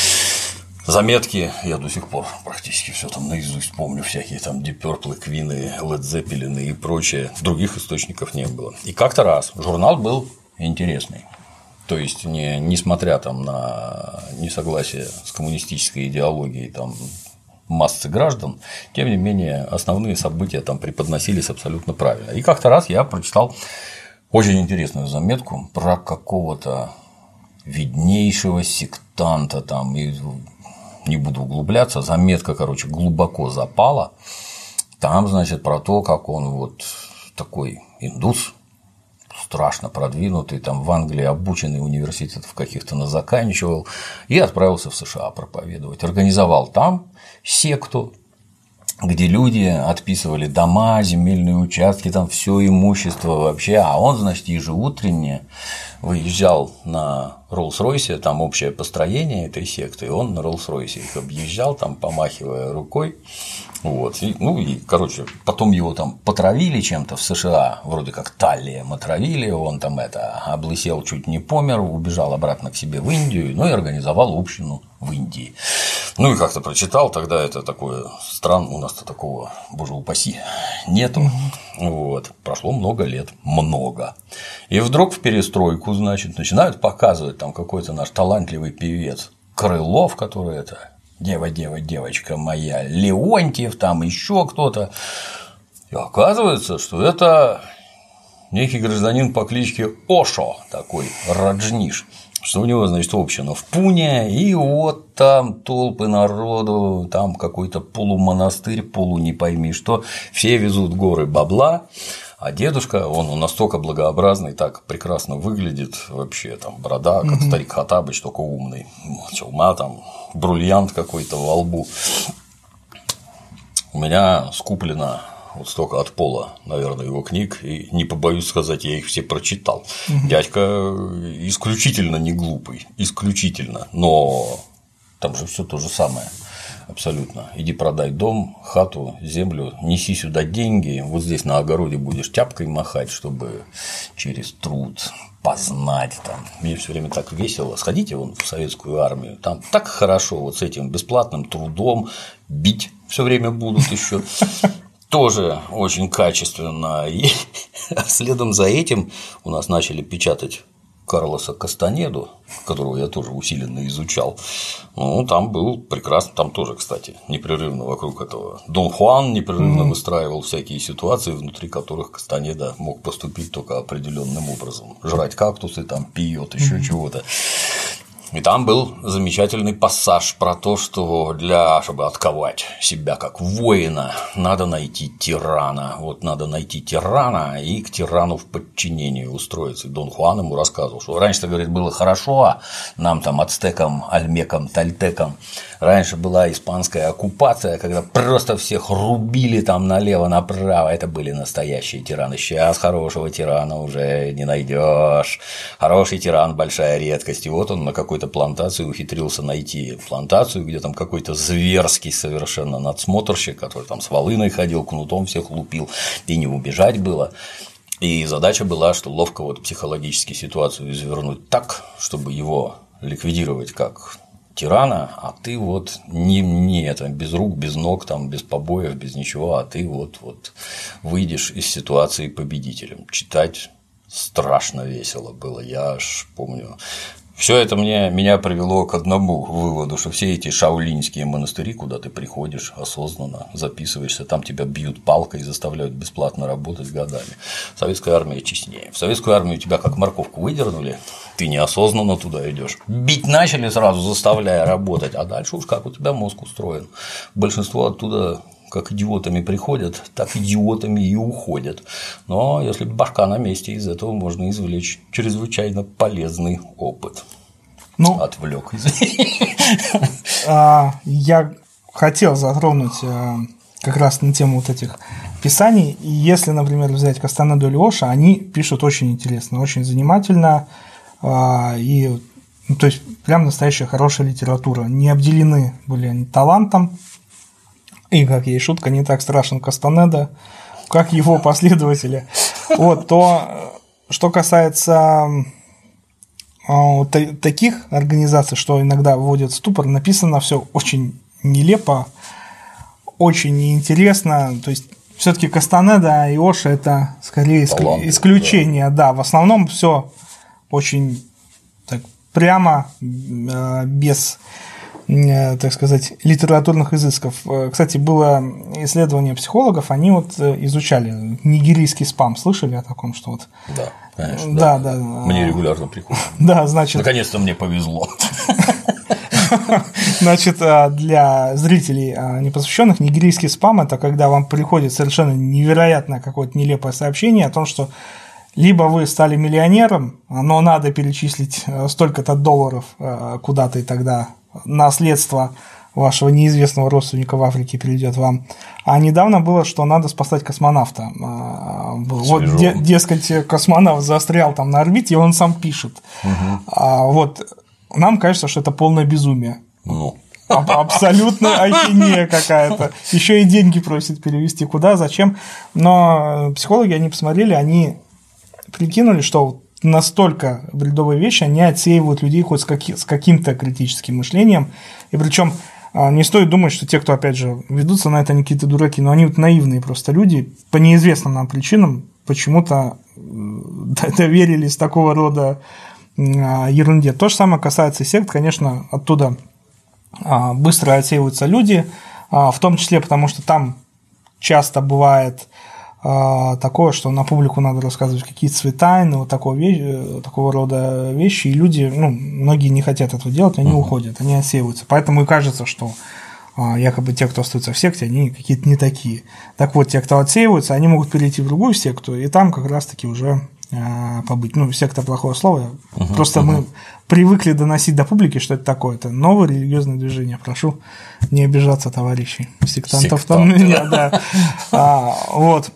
Заметки я до сих пор практически все там наизусть помню, всякие там Deep Purple, Queen, Led Zeppelin и прочее. Других источников не было. И как-то раз журнал был интересный. То есть, не, несмотря там на несогласие с коммунистической идеологией там массы граждан, тем не менее основные события там преподносились абсолютно правильно. И как-то раз я прочитал очень интересную заметку про какого-то виднейшего сектанта там, и не буду углубляться, заметка, короче, глубоко запала. Там, значит, про то, как он вот такой индус, страшно продвинутый, там в Англии обученный, университетов каких-то назаканчивал, и отправился в США проповедовать. Организовал там секту, где люди отписывали дома, земельные участки, там все имущество вообще, а он, значит, ежеутренне выезжал на Роллс-Ройсе, там общее построение этой секты, и он на Роллс-Ройсе их объезжал, там помахивая рукой. Вот. И, ну и, короче, потом его там потравили чем-то в США, вроде как таллием отравили, он там это облысел, чуть не помер, убежал обратно к себе в Индию, ну и организовал общину в Индии. Ну и как-то прочитал, тогда это такое странно, у нас-то такого, боже упаси, нету. Вот. Прошло много лет, много. И вдруг в перестройку, значит, начинают показывать там какой-то наш талантливый певец Крылов, который это дева, дева, девочка моя, Леонтьев, там еще кто-то. И оказывается, что это некий гражданин по кличке Ошо, такой Раджниш, что у него, значит, община в Пуне, и вот там толпы народу, там какой-то полумонастырь, полу не пойми что, все везут горы бабла, а дедушка, он настолько благообразный, так прекрасно выглядит, вообще там борода, как mm-hmm. старик Хаттабыч, только умный, челма там, бриллиант какой-то во лбу. У меня скуплено вот столько от пола, наверное, его книг, и не побоюсь сказать, я их все прочитал. Mm-hmm. Дядька исключительно не глупый, исключительно, но там же все то же самое. Абсолютно. Иди продай дом, хату, землю, неси сюда деньги, вот здесь на огороде будешь тяпкой махать, чтобы через труд познать там. Мне все время так весело. Сходите вон в советскую армию, там так хорошо вот с этим бесплатным трудом, бить все время будут еще. Тоже очень качественно. И следом за этим у нас начали печатать Карлоса Кастанеду, которого я тоже усиленно изучал. Ну, там был прекрасно, там тоже, кстати, непрерывно вокруг этого Дон Хуан непрерывно mm-hmm. выстраивал всякие ситуации, внутри которых Кастанеда мог поступить только определенным образом. Жрать кактусы, там пьет, еще mm-hmm. чего-то. И там был замечательный пассаж про то, что для, чтобы отковать себя как воина, надо найти тирана. Вот надо найти тирана и к тирану в подчинении устроиться. И Дон Хуан ему рассказывал, что раньше-то, говорит, было хорошо, а нам там ацтекам, альмекам, тальтекам раньше была испанская оккупация, когда просто всех рубили там налево-направо. Это были настоящие тираны. Сейчас хорошего тирана уже не найдешь. Хороший тиран – большая редкость. И вот он на какой-то плантацию ухитрился найти плантацию, где там какой-то зверский совершенно надсмотрщик, который там с волыной ходил, кнутом всех лупил, и не убежать было. И задача была, что ловко вот психологически ситуацию извернуть так, чтобы его ликвидировать как тирана, а ты вот не, не это, без рук, без ног, там, без побоев, без ничего, а ты вот, вот выйдешь из ситуации победителем. Читать страшно весело было, я аж помню. Все это мне, меня привело к одному выводу, что все эти шаолиньские монастыри, куда ты приходишь осознанно, записываешься, там тебя бьют палкой и заставляют бесплатно работать годами. Советская армия честнее. В советскую армию тебя как морковку выдернули, ты неосознанно туда идешь. Бить начали сразу, заставляя работать, а дальше уж как у тебя мозг устроен. Большинство оттуда как идиотами приходят, так идиотами и уходят. Но если башка на месте, из этого можно извлечь чрезвычайно полезный опыт. Ну, отвлек, извини.
Я хотел затронуть как раз на тему вот этих писаний. И если, например, взять Кастанеду или Оша, они пишут очень интересно, очень занимательно. И, ну, то есть, прям настоящая хорошая литература. Не обделены были они талантом. И, как ей шутка, не так страшен Кастанеда, как его последователи. Вот, то, что касается вот таких организаций, что иногда вводят в ступор, написано все очень нелепо, очень неинтересно. То есть, все-таки Кастанеда и Оша – это скорее Таланты, исключение. Да. да, в основном все очень так, прямо, без, так сказать, литературных изысков. Кстати, было исследование психологов, они вот изучали нигерийский спам. Слышали о таком, что вот…
Да, конечно.
Да, да. да.
Мне регулярно приходит.
Да, значит…
Наконец-то мне повезло.
Значит, для зрителей непосвященных нигерийский спам – это когда вам приходит совершенно невероятное какое-то нелепое сообщение о том, что либо вы стали миллионером, но надо перечислить столько-то долларов куда-то, и тогда наследство вашего неизвестного родственника в Африке перейдет вам. А недавно было, что надо спасать космонавта. Вот, де- дескать, космонавт застрял там на орбите, и он сам пишет. Угу. А, вот, нам кажется, что это полное безумие.
Ну.
Абсолютно ахинея какая-то. Еще и деньги просят перевести куда, зачем. Но психологи, они посмотрели, они прикинули, что настолько бредовые вещи, они отсеивают людей хоть с, каки- с каким-то критическим мышлением. И причем не стоит думать, что те, кто, опять же, ведутся на это, они какие-то дураки, но они вот наивные просто люди, по неизвестным нам причинам почему-то доверились такого рода ерунде. То же самое касается сект, конечно, оттуда быстро отсеиваются люди, в том числе потому, что там часто бывает такое, что на публику надо рассказывать какие-то свои тайны, вот такого, вещи, такого рода вещи, и люди, ну, многие не хотят этого делать, они uh-huh. уходят, они отсеиваются. Поэтому и кажется, что якобы те, кто остаются в секте, они какие-то не такие. Так вот, те, кто отсеиваются, они могут перейти в другую секту, и там как раз-таки уже побыть. Ну, секта – плохое слово, uh-huh. просто uh-huh. мы привыкли доносить до публики, что это такое. Это новое религиозное движение. Прошу не обижаться, товарищи сектантов. Там меня, да. а, вот.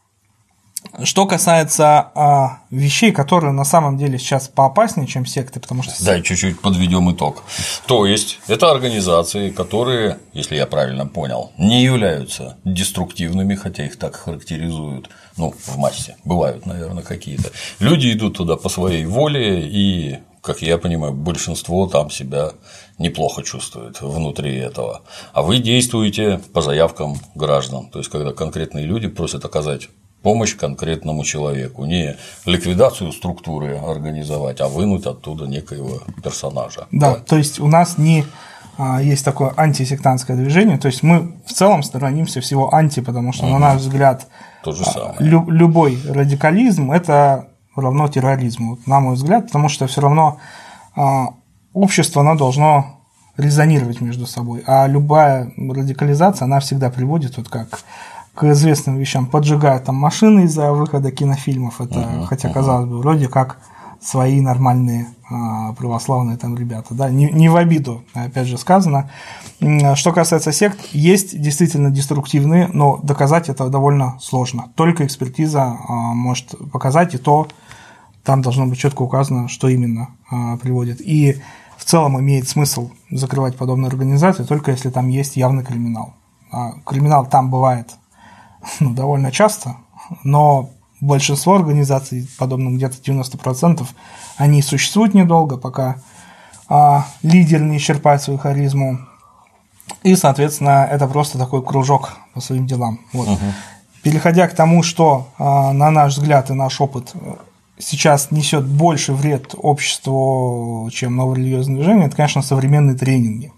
Что касается а, вещей, которые на самом деле сейчас поопаснее, чем секты, потому что…
Да, чуть-чуть подведем итог. То есть, это организации, которые, если я правильно понял, не являются деструктивными, хотя их так характеризуют, ну, в массе, бывают, наверное, какие-то. Люди идут туда по своей воле, и, как я понимаю, большинство там себя неплохо чувствует внутри этого. А вы действуете по заявкам граждан, то есть, когда конкретные люди просят оказать помощь конкретному человеку, не ликвидацию структуры организовать, а вынуть оттуда некоего персонажа.
Да, да. То есть у нас не а, есть такое антисектантское движение, то есть мы в целом сторонимся всего анти, потому что, угу. на наш взгляд,
то же самое.
Лю- любой радикализм – это равно терроризму, на мой взгляд, потому что все равно а, общество, оно должно резонировать между собой, а любая радикализация, она всегда приводит, вот как к известным вещам, поджигают там машины из-за выхода кинофильмов, это, uh-huh, хотя, казалось бы, вроде как свои нормальные а, православные там ребята, да, не, не в обиду, опять же сказано. Что касается сект, есть действительно деструктивные, но доказать это довольно сложно. Только экспертиза а, может показать, и то там должно быть четко указано, что именно а, приводит. И в целом имеет смысл закрывать подобные организации, только если там есть явный криминал. А криминал там бывает ну, довольно часто, но большинство организаций, подобных где-то девяносто процентов, они существуют недолго, пока а, лидер не исчерпает свою харизму. И, соответственно, это просто такой кружок по своим делам. Вот. Угу. Переходя к тому, что, а, на наш взгляд и наш опыт сейчас несет больше вред обществу, чем новое религиозное движение, это, конечно, современные тренинги,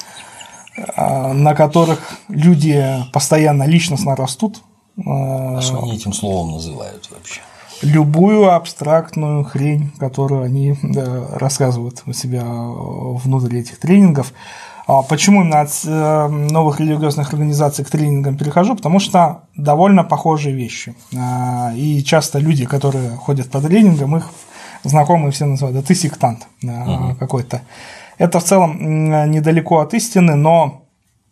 а, на которых люди постоянно личностно растут.
А что они этим словом называют вообще?
Любую абстрактную хрень, которую они да, рассказывают у себя внутри этих тренингов. Почему именно от новых религиозных организаций к тренингам перехожу? Потому что довольно похожие вещи. И часто люди, которые ходят по тренингам, их знакомые все называют: да ты сектант угу. какой-то. Это в целом недалеко от истины, но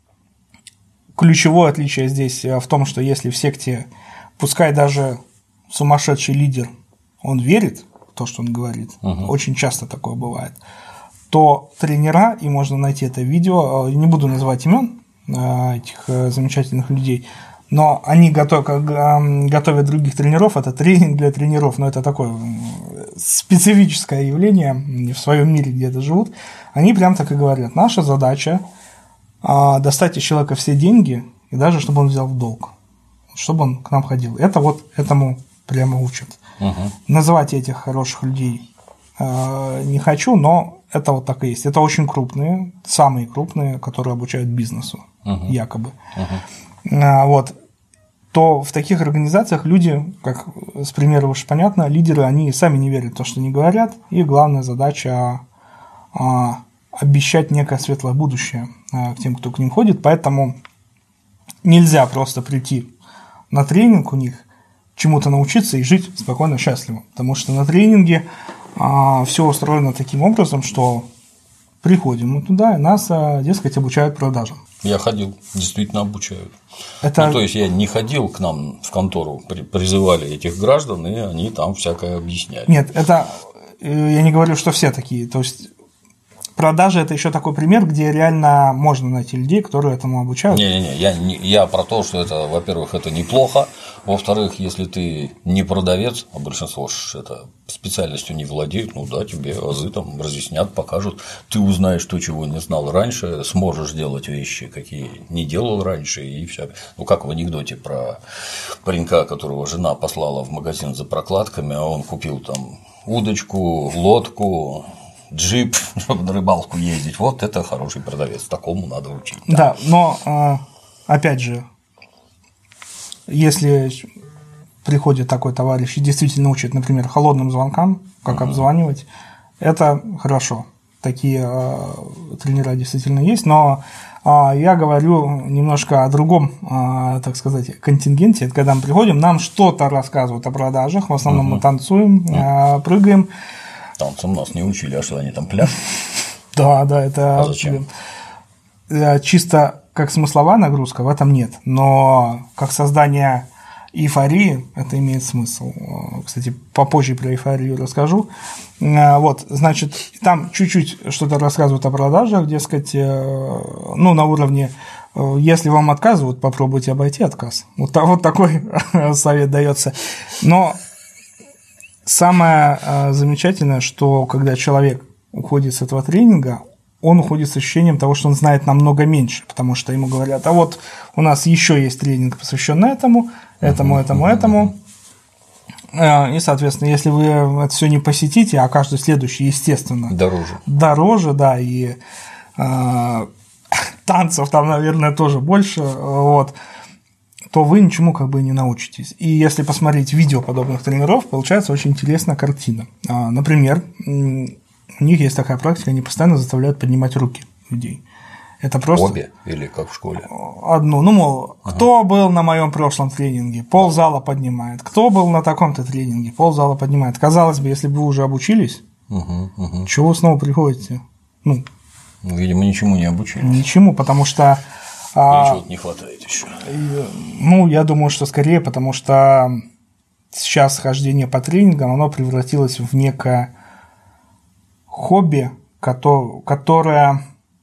ключевое отличие здесь в том, что если в секте, пускай даже сумасшедший лидер, он верит в то, что он говорит, угу. очень часто такое бывает, то тренера, и можно найти это видео, не буду называть имен этих замечательных людей, но они готов, готовят других тренеров, это тренинг для тренеров, но это такое специфическое явление, в своем мире где-то живут, они прям так и говорят: наша задача достать из человека все деньги, и даже чтобы он взял в долг, чтобы он к нам ходил. Это вот этому прямо учат. Угу. Называть этих хороших людей э, не хочу, но это вот так и есть. Это очень крупные, самые крупные, которые обучают бизнесу, угу. якобы. Угу. А, вот. То в таких организациях люди, как с примера уж понятно, лидеры, они сами не верят в то, что они говорят, и главная задача а, обещать некое светлое будущее а, к тем, кто к ним ходит, поэтому нельзя просто прийти на тренинг у них, чему-то научиться и жить спокойно, счастливо. Потому что на тренинге а, все устроено таким образом, что приходим мы туда, и нас, а, дескать, обучают продажам.
Я ходил, действительно обучают.
Это...
Ну, то есть я не ходил к нам в контору, призывали этих граждан, и они там всякое объясняли.
Нет, это я не говорю, что все такие. То есть продажи – это еще такой пример, где реально можно найти людей, которые этому обучают.
Не-не-не, я, не, я про то, что это, во-первых, это неплохо, во-вторых, если ты не продавец, а большинство это специальностью не владеют, ну да, тебе азы там разъяснят, покажут, ты узнаешь то, чего не знал раньше, сможешь делать вещи, какие не делал раньше, и все. Ну, как в анекдоте про паренька, которого жена послала в магазин за прокладками, а он купил там удочку, лодку, джип, чтобы на рыбалку ездить. Вот это хороший продавец, такому надо учить.
Да, да, но опять же, если приходит такой товарищ и действительно учит, например, холодным звонкам, как угу. обзванивать, это хорошо. Такие тренера действительно есть, но я говорю немножко о другом, так сказать, контингенте. Это когда мы приходим, нам что-то рассказывают о продажах, в основном угу. мы танцуем, угу. прыгаем.
Танцам нас не учили, а что они там пляшут?
Да, да, это…
А зачем?
Чисто как смысловая нагрузка в этом нет, но как создание эйфории это имеет смысл. Кстати, попозже про эйфорию расскажу. Вот, значит, там чуть-чуть что-то рассказывают о продажах, дескать, ну, на уровне, если вам отказывают, попробуйте обойти отказ. Вот, вот такой совет дается. Но самое замечательное, что когда человек уходит с этого тренинга, он уходит с ощущением того, что он знает намного меньше, потому что ему говорят: а вот у нас еще есть тренинг, посвященный этому, этому, этому, этому. И, соответственно, если вы это все не посетите, а каждый следующий, естественно,
дороже.
Дороже, да, и э, танцев там, наверное, тоже больше, вот, то вы ничему как бы не научитесь. И если посмотреть видео подобных тренеров, получается очень интересная картина. Например, у них есть такая практика, они постоянно заставляют поднимать руки людей. Это просто…
Обе или как в школе?
Одну. Ну, мол,
ага.
кто был на моем прошлом тренинге, ползала поднимает. Кто был на таком-то тренинге, ползала поднимает. Казалось бы, если бы вы уже обучились, угу, угу. чего вы снова приходите? Ну,
видимо, ничему не обучились.
Ничему, потому что…
А, чего-то не хватает еще.
Ну, я думаю, что скорее, потому что сейчас хождение по тренингам, оно превратилось в некое хобби, которое…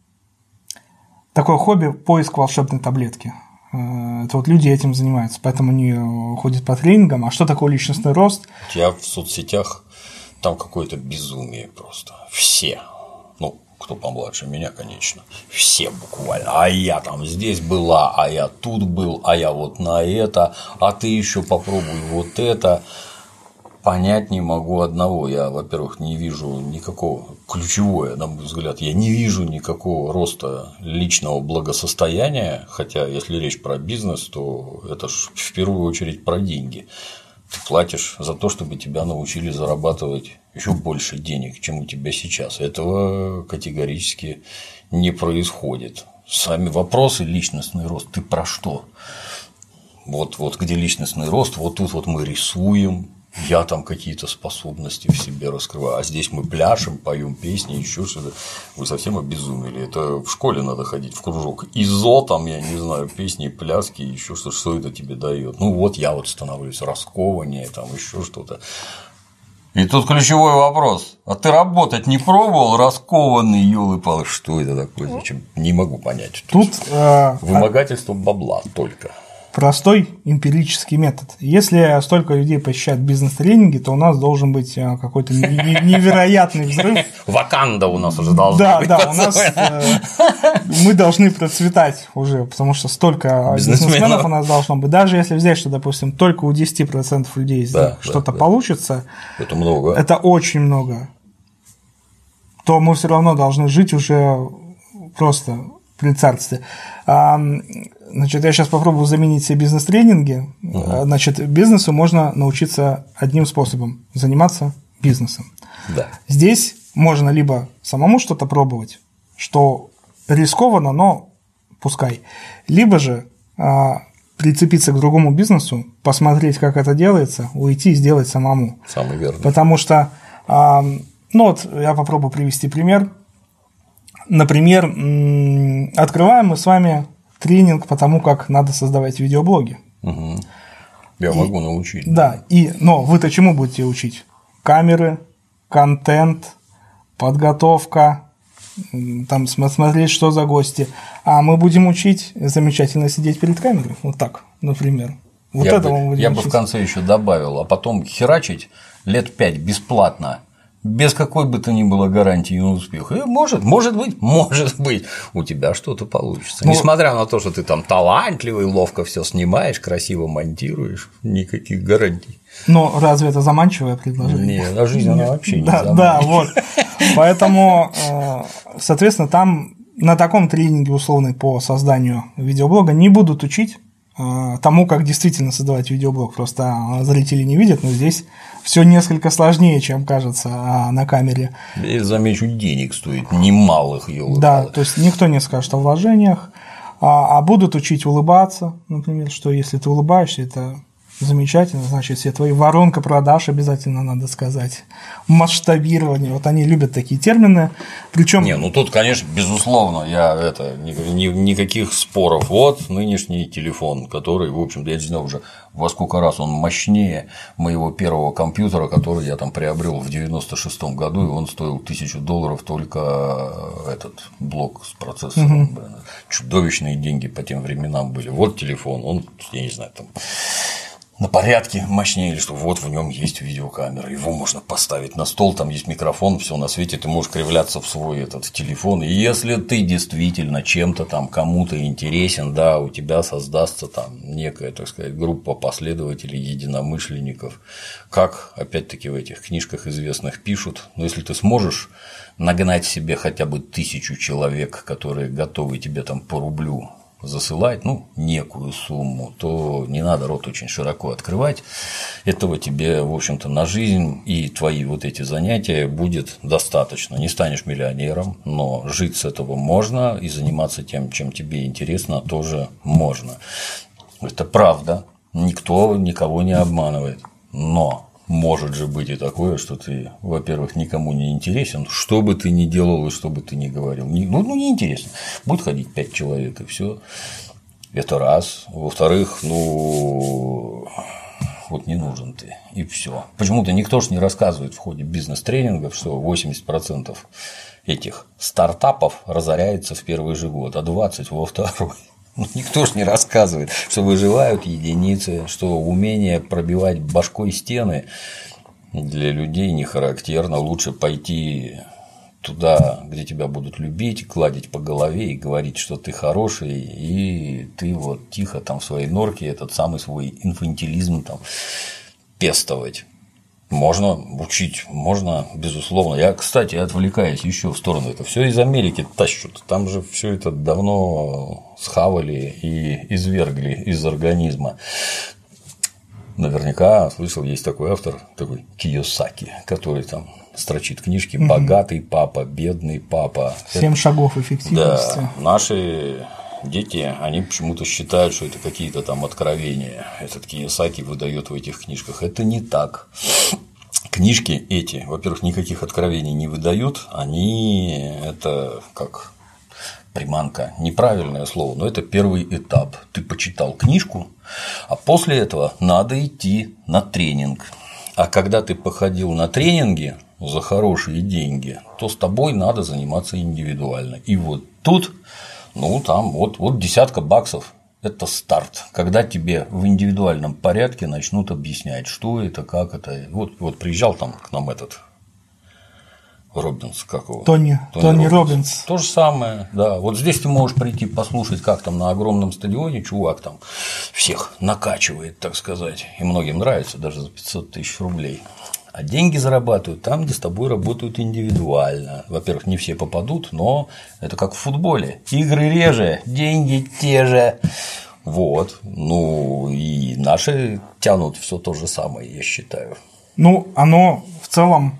Такое хобби – поиск волшебной таблетки. Это вот люди этим занимаются, поэтому они ходят по тренингам. А что такое личностный рост?
Я в соцсетях, там какое-то безумие просто. Все. Ну, кто помладше меня, конечно. Все буквально. А я там здесь была, а я тут был, а я вот на это, а ты еще попробуй вот это. Понять не могу одного. Я, во-первых, не вижу никакого, ключевое, на мой взгляд, я не вижу никакого роста личного благосостояния, хотя если речь про бизнес, то это ж в первую очередь про деньги. Ты платишь за то, чтобы тебя научили зарабатывать еще больше денег, чем у тебя сейчас. Этого категорически не происходит. Сами вопросы личностный рост, ты про что? Вот, вот где личностный рост, вот тут вот мы рисуем. Я там какие-то способности в себе раскрываю, а здесь мы пляшем, поем песни, еще что-то. Вы совсем обезумели. Это в школе надо ходить в кружок. ИЗО, там, я не знаю, песни, пляски, еще что-то, что это тебе дает. Ну вот я вот становлюсь раскованнее, там еще что-то. И тут ключевой вопрос. А ты работать не пробовал, раскованный, ёлы-палы? Что это такое? Зачем? Не могу понять.
Тут э,
вымогательство бабла только.
Простой эмпирический метод. Если столько людей посещают бизнес-тренинги, то у нас должен быть какой-то невероятный взрыв.
Ваканда у нас уже должна быть.
Да, да, у нас мы должны процветать уже, потому что столько бизнесменов у нас должно быть. Даже если взять, что, допустим, только у десяти процентов людей что-то получится,
это много.
Это очень много. То мы все равно должны жить уже просто при царстве. Значит, я сейчас попробую заменить все бизнес-тренинги. Угу. Значит, бизнесу можно научиться одним способом – заниматься бизнесом.
Да.
Здесь можно либо самому что-то пробовать, что рискованно, но пускай, либо же а, прицепиться к другому бизнесу, посмотреть, как это делается, уйти и сделать самому.
Самый верный.
Потому что, а, ну вот я попробую привести пример. Например, м- открываем мы с вами тренинг по тому, как надо создавать видеоблоги.
Угу. Я и, могу научить.
Да, и, но вы-то чему будете учить? Камеры, контент, подготовка, там смотреть, что за гости. А мы будем учить замечательно сидеть перед камерой. Вот так, например. Вот
я
это
бы,
мы будем
я
учить.
бы в конце еще добавил, а потом херачить лет пять бесплатно. Без какой бы то ни было гарантии на успех. И может, может быть, может быть, у тебя что-то получится. Ну, несмотря на то, что ты там талантливый, ловко все снимаешь, красиво монтируешь, никаких гарантий.
Но разве это заманчивое предложение?
Нет, а жизнь она вообще не
да,
заманчивая.
Да, вот. Поэтому, соответственно, там на таком тренинге условный по созданию видеоблога не будут учить тому, как действительно создавать видеоблог. Просто зрители не видят, но здесь все несколько сложнее, чем кажется на камере.
И, замечу, денег стоит немалых, ёлы-палы.
Да, то есть никто не скажет о вложениях, а, а будут учить улыбаться, например, что если ты улыбаешься, это замечательно, значит, все твои воронка продаж обязательно надо сказать, масштабирование, вот они любят такие термины, причем.
Не, ну тут, конечно, безусловно, я это ни, ни, никаких споров. Вот нынешний телефон, который, в общем-то, я не знаю уже во сколько раз он мощнее моего первого компьютера, который я там приобрел в девяносто шестом году, и он стоил тысячу долларов только этот блок с процессором. Угу. Чудовищные деньги по тем временам были. Вот телефон, он, я не знаю, там на порядке мощнее, или что вот в нем есть видеокамера, его можно поставить на стол, там есть микрофон, все на свете, ты можешь кривляться в свой этот телефон. И если ты действительно чем-то там кому-то интересен, да, у тебя создастся там некая, так сказать, группа последователей, единомышленников, как опять-таки в этих книжках известных пишут, но если ты сможешь нагнать себе хотя бы тысячу человек, которые готовы тебе там по рублю засылать, ну, некую сумму, то не надо рот очень широко открывать. Этого тебе, в общем-то, на жизнь и твои вот эти занятия будет достаточно. Не станешь миллионером, но жить с этого можно и заниматься тем, чем тебе интересно, тоже можно. Это правда. Никто никого не обманывает. Но может же быть и такое, что ты, во-первых, никому не интересен, что бы ты ни делал и что бы ты ни говорил. Ну, ну не интересно. Будет ходить пять человек, и все. Это раз. Во-вторых, ну вот не нужен ты, и все. Почему-то никто ж не рассказывает в ходе бизнес-тренингов, что восемьдесят процентов этих стартапов разоряется в первый же год, а двадцать процентов во второй. Никто ж не рассказывает, что выживают единицы, что умение пробивать башкой стены для людей не характерно. Лучше пойти туда, где тебя будут любить, гладить по голове и говорить, что ты хороший, и ты вот тихо там в своей норке этот самый свой инфантилизм там пестовать. Можно учить, можно, безусловно. Я, кстати, отвлекаюсь еще в сторону. Это все из Америки тащут. Там же все это давно схавали и извергли из организма. Наверняка слышал, есть такой автор, такой Кийосаки, который там строчит книжки «Богатый папа», «Бедный папа».
Семь это... шагов эффективности.
Да, наши дети, они почему-то считают, что это какие-то там откровения. Этот Кийосаки выдает в этих книжках. Это не так. Книжки эти, во-первых, никаких откровений не выдают, они это как приманка, неправильное слово, но это первый этап. Ты почитал книжку, а после этого надо идти на тренинг. А когда ты походил на тренинги за хорошие деньги, то с тобой надо заниматься индивидуально. И вот тут, ну там вот, вот десятка баксов. Это старт, когда тебе в индивидуальном порядке начнут объяснять, что это, как это. Вот, вот приезжал там к нам этот Робинс, как его?
Тони, Тони, Тони Робинс. Робинс.
То же самое, да. Вот здесь ты можешь прийти послушать, как там на огромном стадионе чувак там всех накачивает, так сказать. И многим нравится даже за пятьсот тысяч рублей. А деньги зарабатывают там, где с тобой работают индивидуально. Во-первых, не все попадут, но это как в футболе. Игры реже, деньги те же. Вот. Ну и наши тянут все то же самое, я считаю.
Ну, оно в целом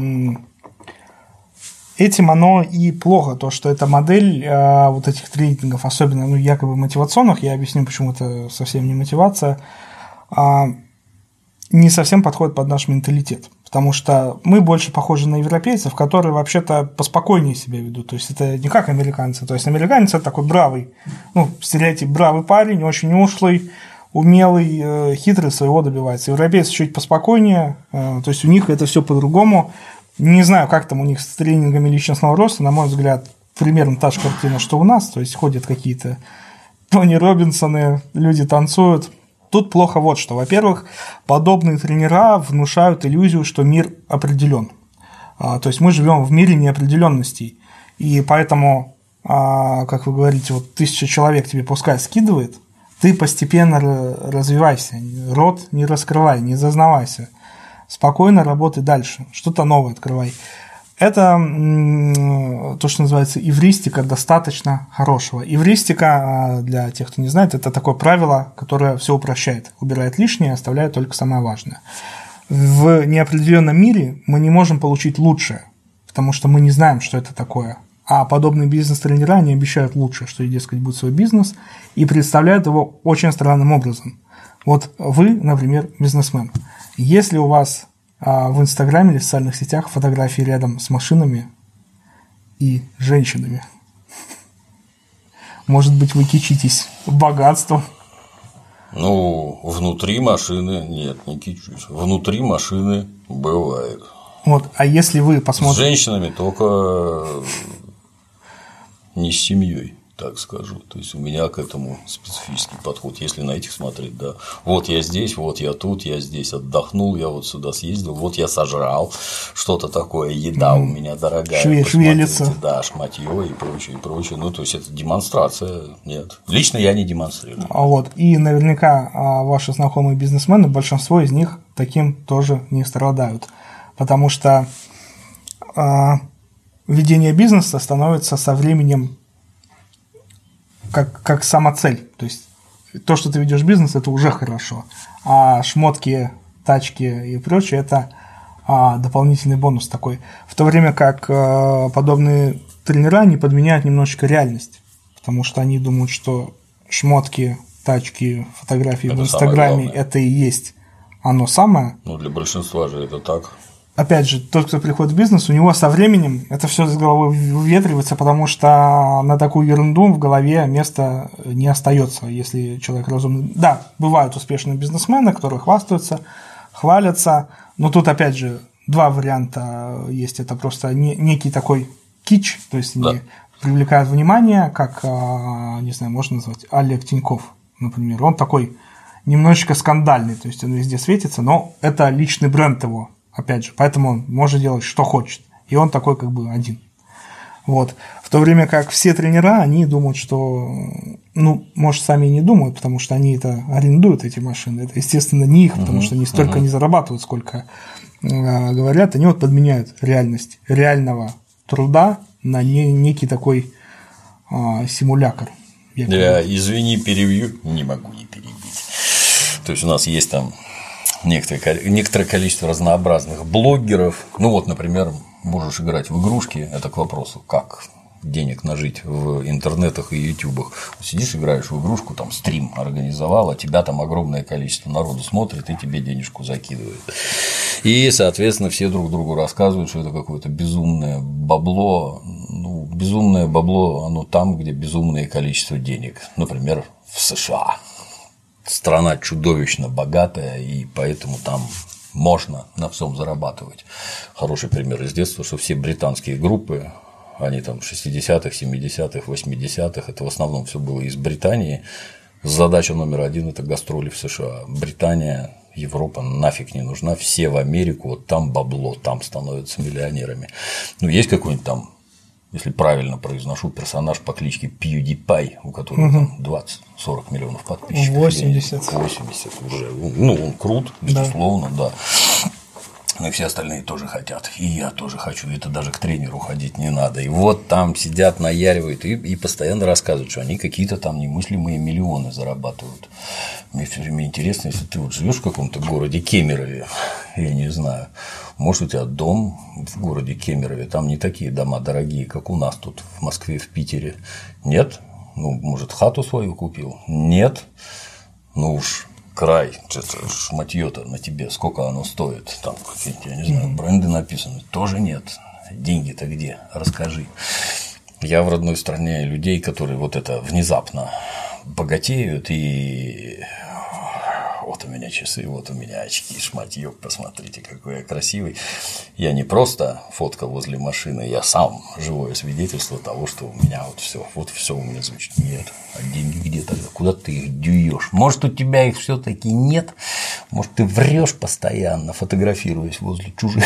этим оно и плохо, то, что эта модель э, вот этих тренингов, особенно ну, якобы мотивационных, я объясню, почему это совсем не мотивация, э, не совсем подходит под наш менталитет, потому что мы больше похожи на европейцев, которые вообще-то поспокойнее себя ведут, то есть это не как американцы, то есть американец – это такой бравый, ну, стереотип, бравый парень, очень ушлый, умелый, хитрый, своего добивается. Европейцы чуть поспокойнее, то есть у них это все по-другому. Не знаю, как там у них с тренингами личностного роста, на мой взгляд, примерно та же картина, что у нас, то есть ходят какие-то Тони Робинсоны, люди танцуют. Тут плохо вот что. Во-первых, подобные тренера внушают иллюзию, что мир определен. То есть мы живем в мире неопределенностей. И поэтому, как вы говорите, вот тысяча человек тебе пускай скидывает, ты постепенно развивайся, рот не раскрывай, не зазнавайся. Спокойно работай дальше, что-то новое открывай. Это то, что называется эвристика достаточно хорошего. Эвристика, для тех, кто не знает, это такое правило, которое все упрощает, убирает лишнее, оставляет только самое важное. В неопределенном мире мы не можем получить лучшее, потому что мы не знаем, что это такое. А подобные бизнес-тренера, они обещают лучшее, что, дескать, будет свой бизнес, и представляют его очень странным образом. Вот вы, например, бизнесмен. Если у вас а, в Инстаграме или в социальных сетях фотографии рядом с машинами и женщинами, может быть, вы кичитесь богатством?
Ну, внутри машины нет, не кичусь. Внутри машины бывает.
Вот, а если вы посмотрите…
С женщинами только не с семьей, так скажу. То есть у меня к этому специфический подход, если на этих смотреть, да. Вот я здесь, вот я тут, я здесь отдохнул, я вот сюда съездил, вот я сожрал что-то такое, еда mm. у меня дорогая.
Шве- швелится.
Да, шматье и прочее, и прочее. Ну, то есть это демонстрация, нет. Лично я не демонстрирую.
А вот, и наверняка ваши знакомые бизнесмены, большинство из них таким тоже не страдают. Потому что ведение бизнеса становится со временем как, как самоцель. То есть то, что ты ведешь бизнес, это уже хорошо. А шмотки, тачки и прочее – это а, дополнительный бонус такой. В то время как а, подобные тренера, они подменяют немножечко реальность. Потому что они думают, что шмотки, тачки, фотографии это в Инстаграме – это и есть оно самое.
Ну, для большинства же это так.
Опять же, тот, кто приходит в бизнес, у него со временем это все с головы выветривается, потому что на такую ерунду в голове места не остается, если человек разумный. Да, бывают успешные бизнесмены, которые хвастаются, хвалятся, но тут, опять же, два варианта есть. Это просто некий такой кич, то есть они да. привлекают внимание, как, не знаю, можно назвать Олег Тиньков, например. Он такой немножечко скандальный, то есть он везде светится, но это личный бренд его. Опять же, поэтому он может делать, что хочет. И он такой как бы один. Вот. В то время как все тренера, они думают, что... Ну, может, сами и не думают, потому что они это арендуют, эти машины. Это, естественно, не их, потому uh-huh, что они столько uh-huh. не зарабатывают, сколько э, говорят. Они вот подменяют реальность реального труда на не, некий такой э, симулятор.
Я, извини, перебью. Не могу не перебить. То есть у нас есть там... Некоторое, некоторое количество разнообразных блогеров. Ну вот, например, можешь играть в игрушки, это к вопросу, как денег нажить в интернетах и ютубах. Сидишь, играешь в игрушку, там стрим организовал, а тебя там огромное количество народу смотрит и тебе денежку закидывает. И, соответственно, все друг другу рассказывают, что это какое-то безумное бабло. Ну, безумное бабло, оно там, где безумное количество денег. Например, в США. Страна чудовищно богатая, и поэтому там можно на всем зарабатывать. Хороший пример из детства, что все британские группы, они там шестидесятых, семидесятых, восьмидесятых, это в основном все было из Британии. Задача номер один – это гастроли в США. Британия, Европа нафиг не нужна, все в Америку, вот там бабло, там становятся миллионерами. Ну, есть какой-нибудь там, если правильно произношу, персонаж по кличке PewDiePie, у которого угу. двадцать-сорок миллионов подписчиков.
восемьдесят.
восемьдесят уже. Ну, он крут, безусловно, да. да. Но и все остальные тоже хотят. И я тоже хочу. Это даже к тренеру ходить не надо. И вот там сидят, наяривают и, и постоянно рассказывают, что они какие-то там немыслимые миллионы зарабатывают. Мне все время интересно, если ты вот живешь в каком-то городе Кемерове, я не знаю, может, у тебя дом в городе Кемерове, там не такие дома дорогие, как у нас тут в Москве, в Питере. Нет? Ну, может, хату свою купил? Нет? Ну уж. Край, это шматьё-то на тебе, сколько оно стоит, там какие-то, я не знаю, бренды написаны, тоже нет, деньги-то где, расскажи. Я в родной стране людей, которые вот это внезапно богатеют, и вот у меня часы, вот у меня очки, шматьё, посмотрите, какой я красивый. Я не просто фотка возле машины, я сам живое свидетельство того, что у меня вот все, вот все у меня звучит. Нет, а деньги где тогда? Куда ты их дюешь? Может, у тебя их все-таки нет? Может, ты врешь постоянно, фотографируясь возле чужих?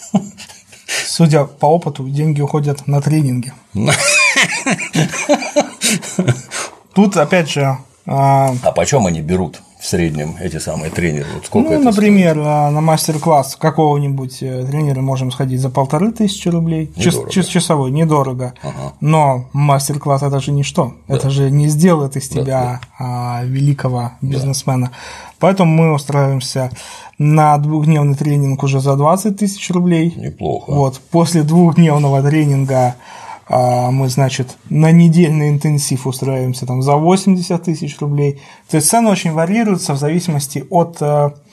Судя по опыту, деньги уходят на тренинги. Тут, опять же.
А почем они берут? В среднем эти самые тренеры? Вот сколько
ну,
это
например,
стоит?
На мастер-класс какого-нибудь тренера можем сходить за полторы тысячи рублей. Недорого. Час, часовой, недорого. Ага. Но мастер-класс это же ничто. Да. Это же не сделает из тебя да. а, великого бизнесмена. Да. Поэтому мы устраиваемся на двухдневный тренинг уже за двадцать тысяч рублей.
Неплохо.
Вот. После двухдневного тренинга мы, значит, на недельный интенсив устраиваемся там за восемьдесят тысяч рублей. То есть цены очень варьируются в зависимости от,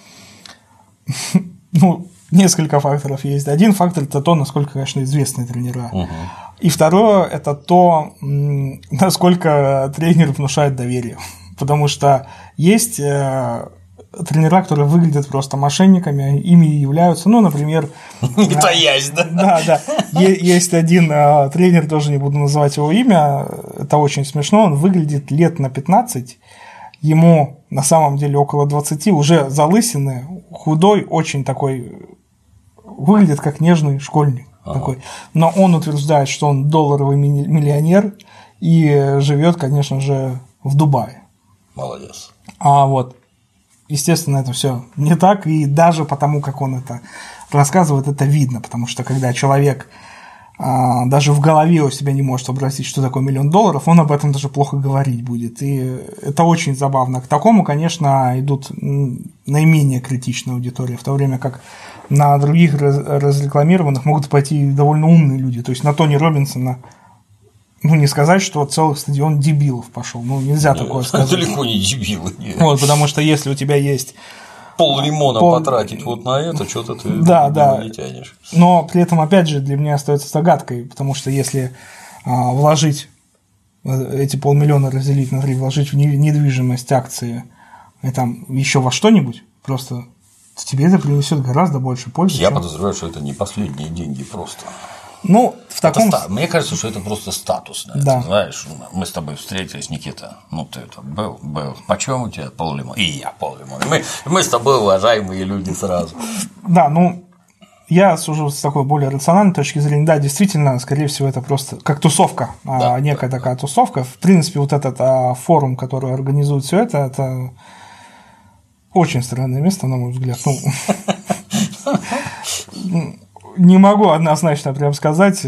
ну, несколько факторов есть. Один фактор – это то, насколько, конечно, известные тренера. Угу. И второе – это то, насколько тренер внушает доверие. Потому что есть тренера, которые выглядят просто мошенниками, ими являются, ну, например…
Не таясь, да?
Да, да. Есть один тренер, тоже не буду называть его имя, это очень смешно, он выглядит лет на пятнадцать, ему на самом деле около двадцати, уже залысины, худой, очень такой, выглядит как нежный школьник ага. такой, но он утверждает, что он долларовый миллионер и живет, конечно же, в Дубае.
Молодец.
А вот естественно, это все не так, и даже потому, как он это рассказывает, это видно, потому что когда человек даже в голове у себя не может вообразить, что такое миллион долларов, он об этом даже плохо говорить будет. И это очень забавно. К такому, конечно, идут наименее критичная аудитория, в то время как на других разрекламированных могут пойти довольно умные люди. То есть на Тони Робинсона, ну, не сказать, что целый стадион дебилов пошел. Ну, нельзя нет, такое сказать.
Далеко не дебилы. Нет.
Вот, потому что если у тебя есть
пол лимона пол... потратить вот на это, что-то ты
да, да.
не тянешь.
Но при этом, опять же, для меня остается загадкой, потому что если а, вложить эти полмиллиона разделить на три, вложить в недвижимость, акции и там еще во что-нибудь, просто тебе это принесет гораздо больше пользы.
Я
чем...
подозреваю, что это не последние деньги просто.
Ну, в таком...
Это, мне кажется, что это просто статусно.
Да.
Ты знаешь, мы с тобой встретились, Никита. Ну, ты это был, был. Почем у тебя поллимона? И я поллимона. Мы, мы с тобой уважаемые люди сразу.
Да, ну, я сужу с такой более рациональной точки зрения. Да, действительно, скорее всего, это просто как тусовка, да, а, некая да, такая да. тусовка. В принципе, вот этот а, форум, который организует все это, это очень странное место, на мой взгляд. Ну, не могу однозначно прям сказать,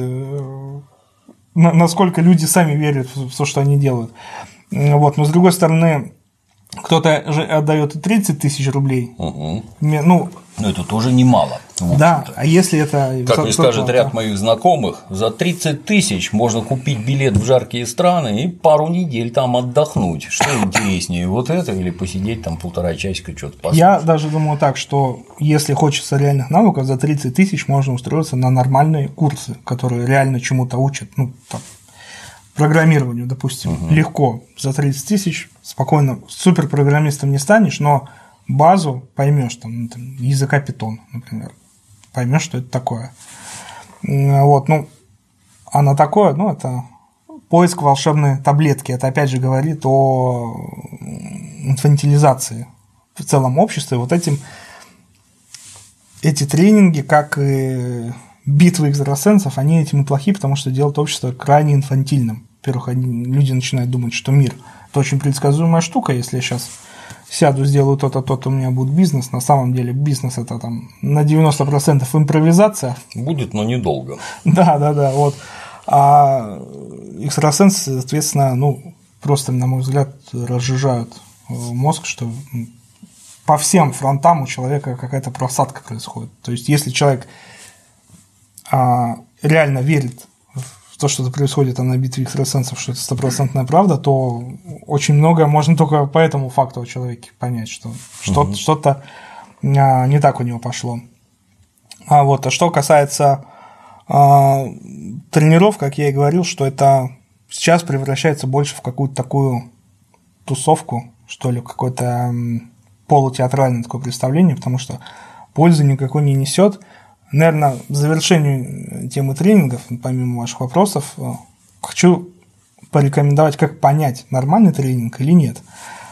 насколько люди сами верят в то, что они делают. Вот. Но с другой стороны, кто-то же отдает и тридцать тысяч рублей.
Угу.
Ну,
но это тоже немало.
Да, а если это…
Как мне скажет ряд моих знакомых, за тридцать тысяч можно купить билет в жаркие страны и пару недель там отдохнуть. Что интереснее, вот это или посидеть там полтора часика что-то послушать? Я
даже думаю так, что если хочется реальных навыков, за тридцать тысяч можно устроиться на нормальные курсы, которые реально чему-то учат, ну, там, программированию, допустим, угу. легко. За тридцать тысяч спокойно суперпрограммистом не станешь, но базу поймешь, там, там, языка Python, например, поймешь, что это такое. Вот, ну, а на такое, ну, это поиск волшебной таблетки. Это опять же говорит о инфантилизации в целом общества. Вот этим эти тренинги, как и битвы экстрасенсов, они этим и плохи, потому что делают общество крайне инфантильным. Во-первых, они, люди начинают думать, что мир – это очень предсказуемая штука, если я сейчас сяду, сделаю то-то, то-то, у меня будет бизнес. На самом деле бизнес – это там на девяносто процентов импровизация.
Будет, но недолго.
Да, да, да. Вот. А экстрасенсы, соответственно, ну, просто, на мой взгляд, разжижают мозг, что по всем фронтам у человека какая-то просадка происходит. То есть, если человек а, реально верит в то, что это происходит на битве экстрасенсов, что это стопроцентная правда, то очень многое можно только по этому факту о человеке понять, что угу. что-то а, не так у него пошло. А, вот, а что касается а, тренеров, как я и говорил, что это сейчас превращается больше в какую-то такую тусовку, что ли, какое-то полутеатральное такое представление, потому что пользы никакой не несет. Наверное, в завершении темы тренингов, помимо ваших вопросов, хочу порекомендовать, как понять, нормальный тренинг или нет.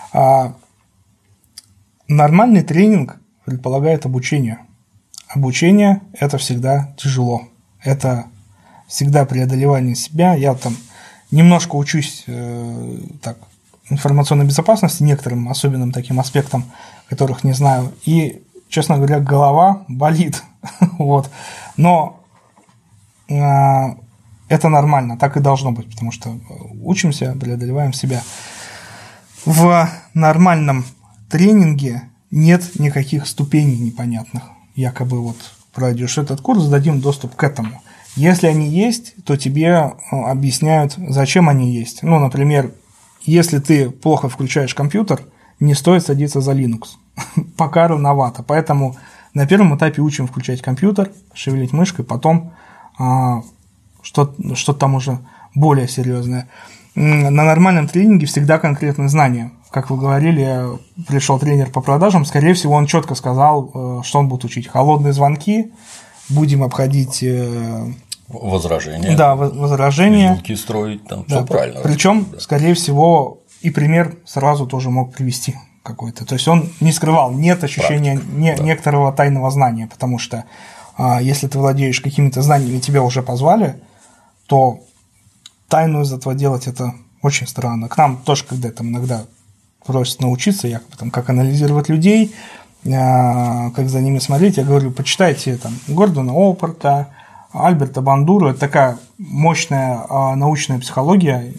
Нормальный тренинг предполагает обучение. Обучение – это всегда тяжело. Это всегда преодолевание себя. Я там немножко учусь э, так, информационной безопасности, некоторым особенным таким аспектам, которых не знаю. И, честно говоря, голова болит. Вот. Но э, это нормально, так и должно быть, потому что учимся, преодолеваем себя. В нормальном тренинге нет никаких ступеней непонятных. Якобы вот пройдешь этот курс, дадим доступ к этому. Если они есть, то тебе объясняют, зачем они есть. Ну, например, если ты плохо включаешь компьютер, не стоит садиться за Linux. Пока рановато. Поэтому на первом этапе учим включать компьютер, шевелить мышкой, потом а, что-то, что-то там уже более серьезное. На нормальном тренинге всегда конкретные знания. Как вы говорили, пришел тренер по продажам, скорее всего, он четко сказал, что он будет учить. Холодные звонки, будем обходить…
Возражения.
Да, возражения.
Вилки строить, там
да,
все правильно.
Причем,
да. скорее
скорее всего, и пример сразу тоже мог привести какой-то. То есть он не скрывал, нет ощущения не, да. некоторого тайного знания, потому что а, если ты владеешь какими-то знаниями, тебя уже позвали, то тайну из этого делать это очень странно. К нам тоже, когда там иногда просят научиться, якобы, там, как анализировать людей, а, как за ними смотреть, я говорю, почитайте там Гордона Олпорта, Альберта Бандуру. Это такая мощная научная психология.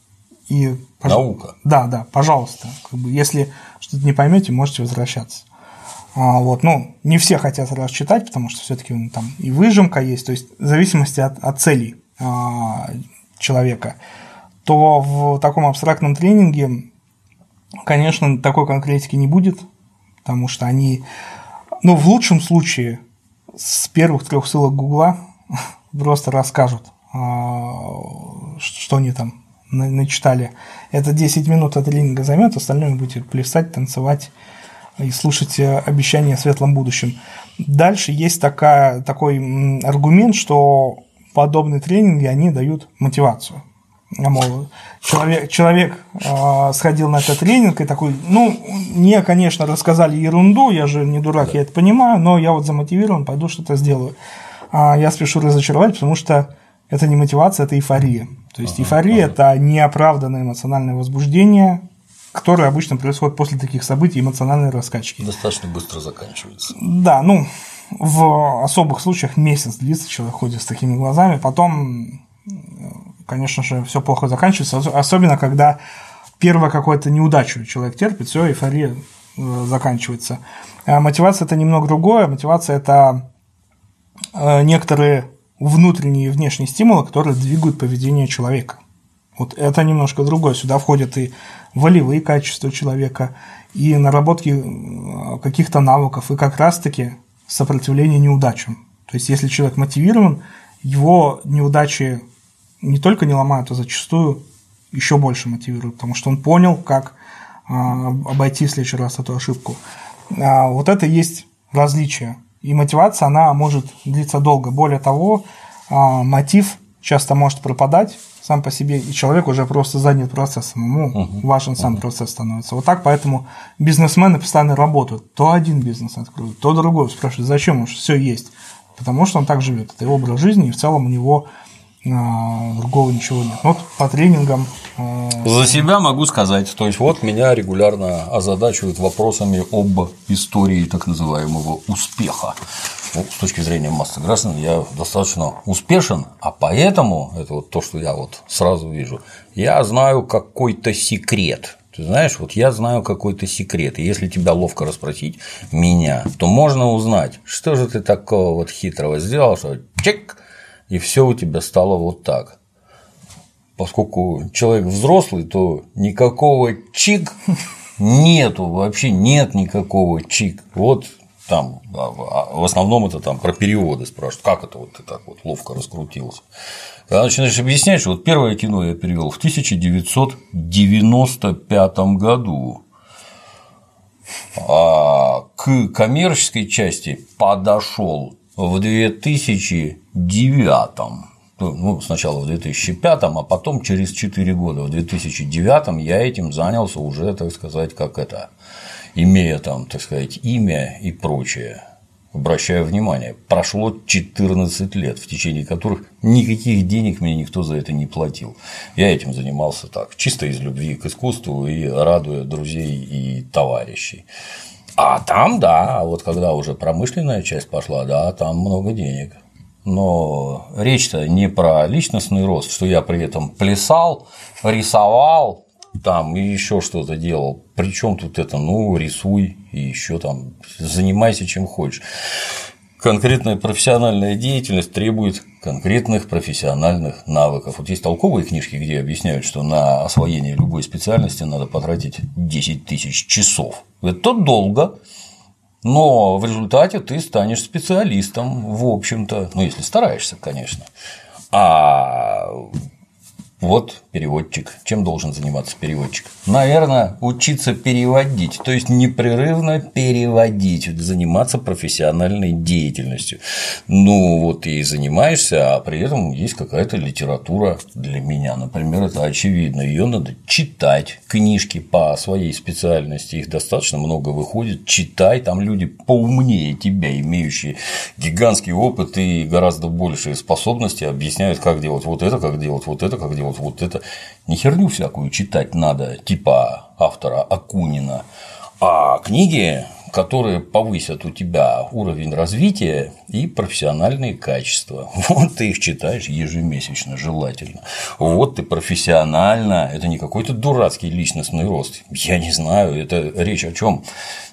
И,
наука.
Да, да, пожалуйста. Как бы, если что-то не поймете, можете возвращаться. А, вот, ну, не все хотят сразу читать, потому что все-таки там и выжимка есть, то есть в зависимости от, от целей а, человека, то в таком абстрактном тренинге, конечно, такой конкретики не будет, потому что они, ну, в лучшем случае с первых трех ссылок Гугла просто расскажут, а, что они там начитали. Это десять минут от тренинга займет, остальное будете плясать, танцевать и слушать обещания о светлом будущем. Дальше есть такая, такой аргумент, что подобные тренинги, они дают мотивацию. Мол, человек, человек э, сходил на этот тренинг и такой, ну, мне, конечно, рассказали ерунду, я же не дурак, я это понимаю, но я вот замотивирован, пойду что-то сделаю. А я спешу разочаровать, потому что это не мотивация, это эйфория. То есть ага, эйфория ага. – это неоправданное эмоциональное возбуждение, которое обычно происходит после таких событий, эмоциональной раскачки.
Достаточно быстро заканчивается.
Да, ну, в особых случаях месяц длится, человек ходит с такими глазами, потом, конечно же, все плохо заканчивается, особенно когда первая какую-то неудачу человек терпит, все, эйфория заканчивается. А мотивация – это немного другое, мотивация – это некоторые внутренние и внешние стимулы, которые двигают поведение человека. Вот это немножко другое. Сюда входят и волевые качества человека, и наработки каких-то навыков, и как раз-таки сопротивление неудачам. То есть, если человек мотивирован, его неудачи не только не ломают, а зачастую еще больше мотивируют, потому что он понял, как обойти в следующий раз эту ошибку. Вот это и есть различие. И мотивация, она может длиться долго. Более того, мотив часто может пропадать сам по себе, и человек уже просто занят процессом, ему uh-huh. важен сам uh-huh. процесс становится. Вот так, поэтому бизнесмены постоянно работают. То один бизнес откроют, то другой. Спрашивают, зачем, уж все есть. Потому что он так живет. Это его образ жизни, и в целом у него а, другого ничего нет. Вот по тренингам. А...
За себя могу сказать. То есть, вот меня регулярно озадачивают вопросами об истории так называемого успеха. Ну, с точки зрения массы граждан я достаточно успешен, а поэтому, это вот то, что я вот сразу вижу, я знаю какой-то секрет. Ты знаешь, вот я знаю какой-то секрет, и если тебя ловко расспросить, меня, то можно узнать, что же ты такого вот хитрого сделал, что чик, и все у тебя стало вот так. Поскольку человек взрослый, то никакого чик нету, вообще нет никакого чик. Вот. Там, в основном это там про переводы спрашивают, как это вот ты так вот ловко раскрутился. Когда начинаешь объяснять, что вот первое кино я перевел в тысяча девятьсот девяносто пятом году, а к коммерческой части подошел в две тысячи девятом. Ну, сначала в две тысячи пятом, а потом через четыре года, в две тысячи девятом я этим занялся уже, так сказать, как это. Имея там, так сказать, имя и прочее, обращаю внимание, прошло четырнадцать лет, в течение которых никаких денег мне никто за это не платил. Я этим занимался так, чисто из любви к искусству и радуя друзей и товарищей. А там, да, вот когда уже промышленная часть пошла, да, там много денег. Но речь-то не про личностный рост, что я при этом плясал, рисовал, там и еще что-то делал. Причем тут это, ну, рисуй и еще там занимайся чем хочешь. Конкретная профессиональная деятельность требует конкретных профессиональных навыков. Вот есть толковые книжки, где объясняют, что на освоение любой специальности надо потратить десять тысяч часов. Это долго, но в результате ты станешь специалистом, в общем-то, ну, если стараешься, конечно. А вот переводчик. Чем должен заниматься переводчик? Наверное, учиться переводить, то есть непрерывно переводить, заниматься профессиональной деятельностью. Ну, вот и занимаешься, а при этом есть какая-то литература для меня. Например, это очевидно. Ее надо читать, книжки по своей специальности, их достаточно много выходит. Читай, там люди поумнее тебя, имеющие гигантский опыт и гораздо большие способности, объясняют, как делать вот это, как делать вот это, как делать вот это. Не херню всякую читать надо, типа автора Акунина, а книги, которые повысят у тебя уровень развития и профессиональные качества. Вот ты их читаешь ежемесячно, желательно. Вот ты профессионально, это не какой-то дурацкий личностный рост. Я не знаю, это речь о чем.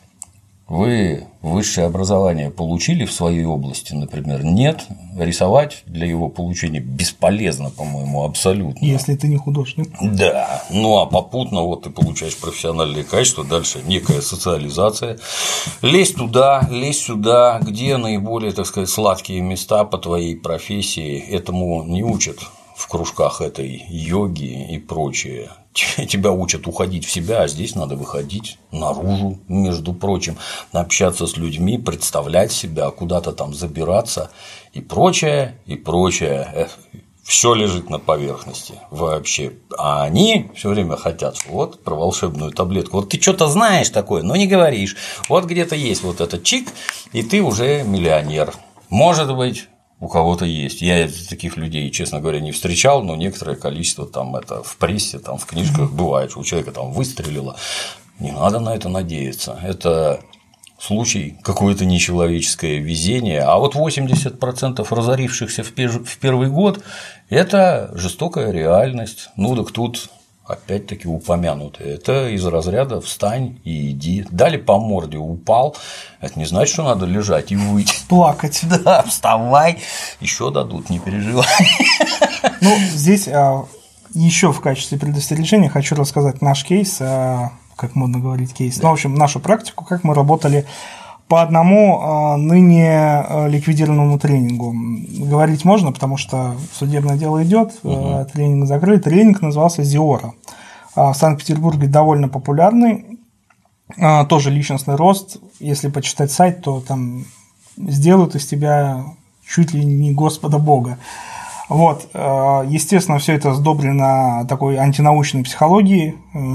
Вы высшее образование получили в своей области, например? Нет, рисовать для его получения бесполезно, по-моему, абсолютно.
Если ты не художник.
Да, ну а попутно вот ты получаешь профессиональные качества, дальше некая социализация. Лезь туда, лезь сюда, где наиболее, так сказать, сладкие места по твоей профессии, этому не учат в кружках этой йоги и прочее. Тебя учат уходить в себя, а здесь надо выходить наружу, между прочим, общаться с людьми, представлять себя, куда-то там забираться и прочее, и прочее. Все лежит на поверхности вообще. А они все время хотят, вот про волшебную таблетку. Вот ты что-то знаешь такое, но не говоришь. Вот где-то есть вот этот чик, и ты уже миллионер. Может быть. У кого-то есть. Я таких людей, честно говоря, не встречал, но некоторое количество там это в прессе, там в книжках бывает, что у человека там выстрелило. Не надо на это надеяться. Это случай, какое-то нечеловеческое везение. А вот восемьдесят процентов разорившихся в первый год – это жестокая реальность. Ну так тут опять-таки упомянутые. Это из разряда «встань и иди». Дали по морде, упал. Это не значит, что надо лежать и выть.
Плакать.
Да, вставай. Еще дадут, не переживай.
Ну, здесь еще в качестве предостережения хочу рассказать наш кейс, как модно говорить кейс. Ну, в общем, нашу практику, как мы работали по одному ныне ликвидированному тренингу. Говорить можно, потому что судебное дело идет, угу. Тренинг закрыт. Тренинг назывался «Зиора». В Санкт-Петербурге довольно популярный, тоже личностный рост. Если почитать сайт, то там сделают из тебя чуть ли не Господа Бога. Вот. Естественно, все это сдобрено такой антинаучной психологией.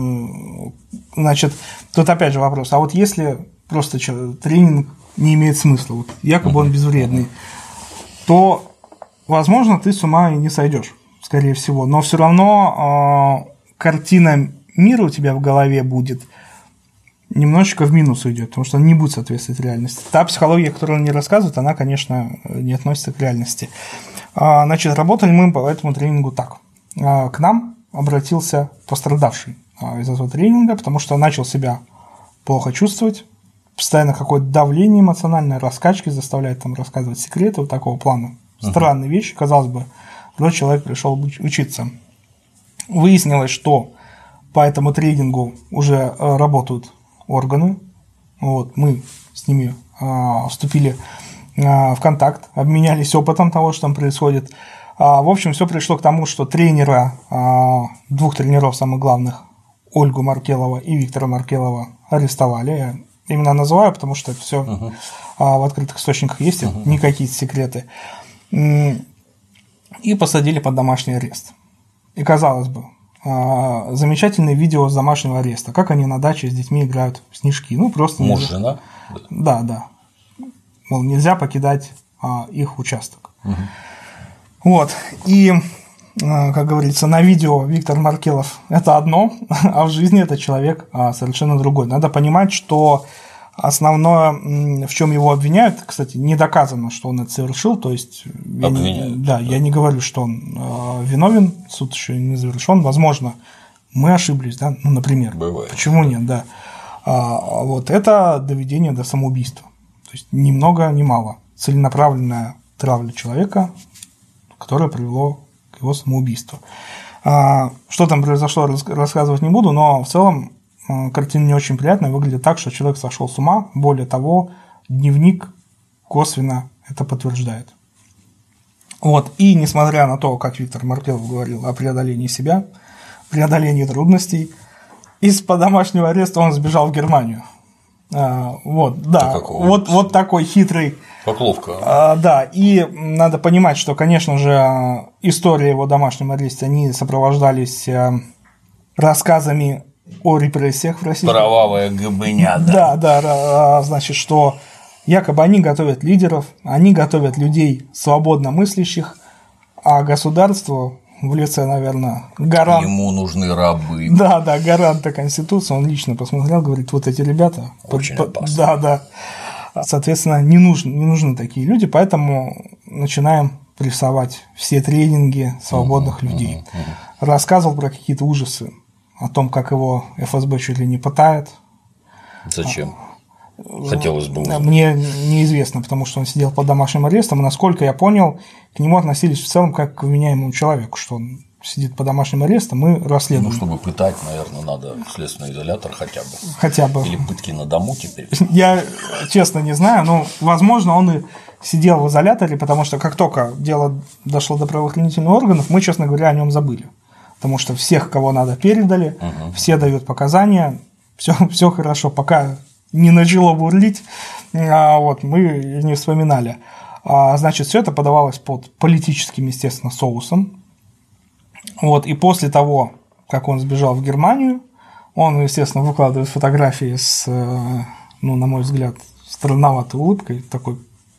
Значит, тут опять же вопрос, а вот если просто тренинг не имеет смысла, вот, якобы он безвредный, то, возможно, ты с ума и не сойдешь, скорее всего, но все равно э, картина мира у тебя в голове будет немножечко в минус уйдет, потому что она не будет соответствовать реальности. Та психология, которую он не рассказывает, она, конечно, не относится к реальности. А, значит, работали мы по этому тренингу так. А, к нам обратился пострадавший из этого тренинга, потому что начал себя плохо чувствовать, постоянно какое-то давление эмоциональное, раскачки заставляет там рассказывать секреты вот такого плана. Странные uh-huh. вещи, казалось бы, но человек пришел учиться. Выяснилось, что по этому тренингу уже работают органы. Вот, мы с ними а, вступили а, в контакт, обменялись опытом того, что там происходит. А, в общем, все пришло к тому, что тренера, а, двух тренеров самых главных, Ольгу Маркелова и Виктора Маркелова, арестовали. Именно называю, потому что это все uh-huh. в открытых источниках есть, uh-huh. это не какие-то секреты. И посадили под домашний арест. И, казалось бы, замечательное видео с домашнего ареста, как они на даче с детьми играют в снежки. Ну, просто
муж, жена?
Да, да. Мол, нельзя покидать их участок. Uh-huh. Вот. И, как говорится, на видео Виктор Маркелов – это одно, а в жизни это человек совершенно другой. Надо понимать, что основное, в чем его обвиняют, кстати, не доказано, что он это совершил, то есть я не, да, да, я не говорю, что он виновен, суд еще не завершен, возможно, мы ошиблись, да, ну, например.
Бывает.
Почему нет, да. А, вот это доведение до самоубийства. То есть ни много, ни мало. Целенаправленная травля человека, которое привело к его самоубийству. Что там произошло, рассказывать не буду, но в целом картина не очень приятная, выглядит так, что человек сошел с ума. Более того, дневник косвенно это подтверждает. Вот. И несмотря на то, как Виктор Маркелов говорил о преодолении себя, преодолении трудностей, из-под домашнего ареста он сбежал в Германию. А, вот, да, вот, вот такой хитрый.
Как ловко.
А, да, и надо понимать, что, конечно же, истории его домашнем аресте, они сопровождались рассказами о репрессиях в России.
Кровавая гыбыня,
да. Да, да, значит, что якобы они готовят лидеров, они готовят людей свободно мыслящих, а государство в лице, наверное, гарант.
Ему нужны рабы.
Да, да, гаранта Конституции, он лично посмотрел, говорит, вот эти ребята.
Очень
под,
опасны.
Да, да. Соответственно, не нужны, не нужны такие люди, поэтому начинаем прессовать все тренинги свободных uh-huh, людей. Uh-huh, uh-huh. Рассказывал про какие-то ужасы, о том, как его эф эс бэ чуть ли не пытает.
Зачем? Хотелось бы узнать.
Мне неизвестно, потому что он сидел под домашним арестом, и, насколько я понял, к нему относились в целом как к вменяемому человеку, что он сидит под домашним арестом и расследуем.
Ну, чтобы пытать, наверное, надо в следственный изолятор хотя бы.
Хотя бы.
Или пытки на дому теперь.
Я, честно, не знаю, но, возможно, он и сидел в изоляторе, потому что как только дело дошло до правоохранительных органов, мы, честно говоря, о нем забыли. Потому что всех, кого надо, передали, угу. все дают показания, все, все хорошо, пока не начало бурлить, а вот, мы не вспоминали. А, значит, все это подавалось под политическим, естественно, соусом. Вот, и после того, как он сбежал в Германию, он, естественно, выкладывает фотографии с, ну, на мой взгляд, странноватой улыбкой, такой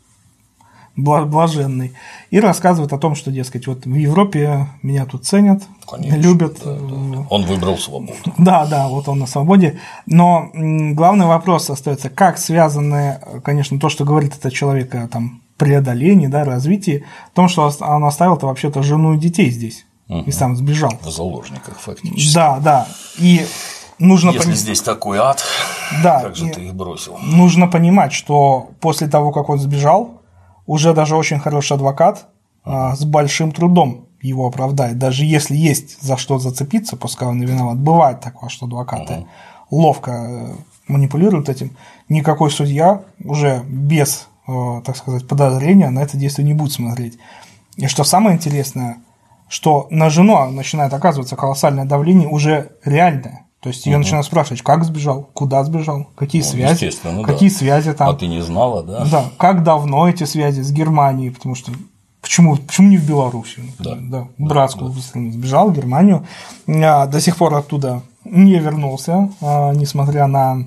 блаженный, и рассказывает о том, что, дескать, вот в Европе меня тут ценят, конечно, любят.
Да, да. Он выбрал свободу. Да,
да, вот он на свободе. Но главный вопрос остается, как связаны, конечно, то, что говорит этот человек о там, преодолении, да, развитии, в том, что он оставил-то вообще-то жену и детей здесь, угу. и сам сбежал.
В заложниках, фактически.
Да, да. И нужно
Если
пон...
здесь такой ад,
да,
как же ты их бросил?
Нужно понимать, что после того, как он сбежал, уже даже очень хороший адвокат а, с большим трудом его оправдает. Даже если есть за что зацепиться, пускай он и виноват. Бывает такое, что адвокаты uh-huh. ловко манипулируют этим. Никакой судья уже без, так сказать, подозрения на это действие не будет смотреть. И что самое интересное, что на жену начинает оказываться колоссальное давление уже реальное. То есть ее угу. начинают спрашивать, как сбежал, куда сбежал, какие ну, связи, какие да. связи там.
А ты не знала, да?
Да, как давно эти связи с Германией, потому что почему, почему не в Белоруссию?
Да.
Да, братскую да. страну сбежал в Германию, а, до сих пор оттуда не вернулся, а, несмотря на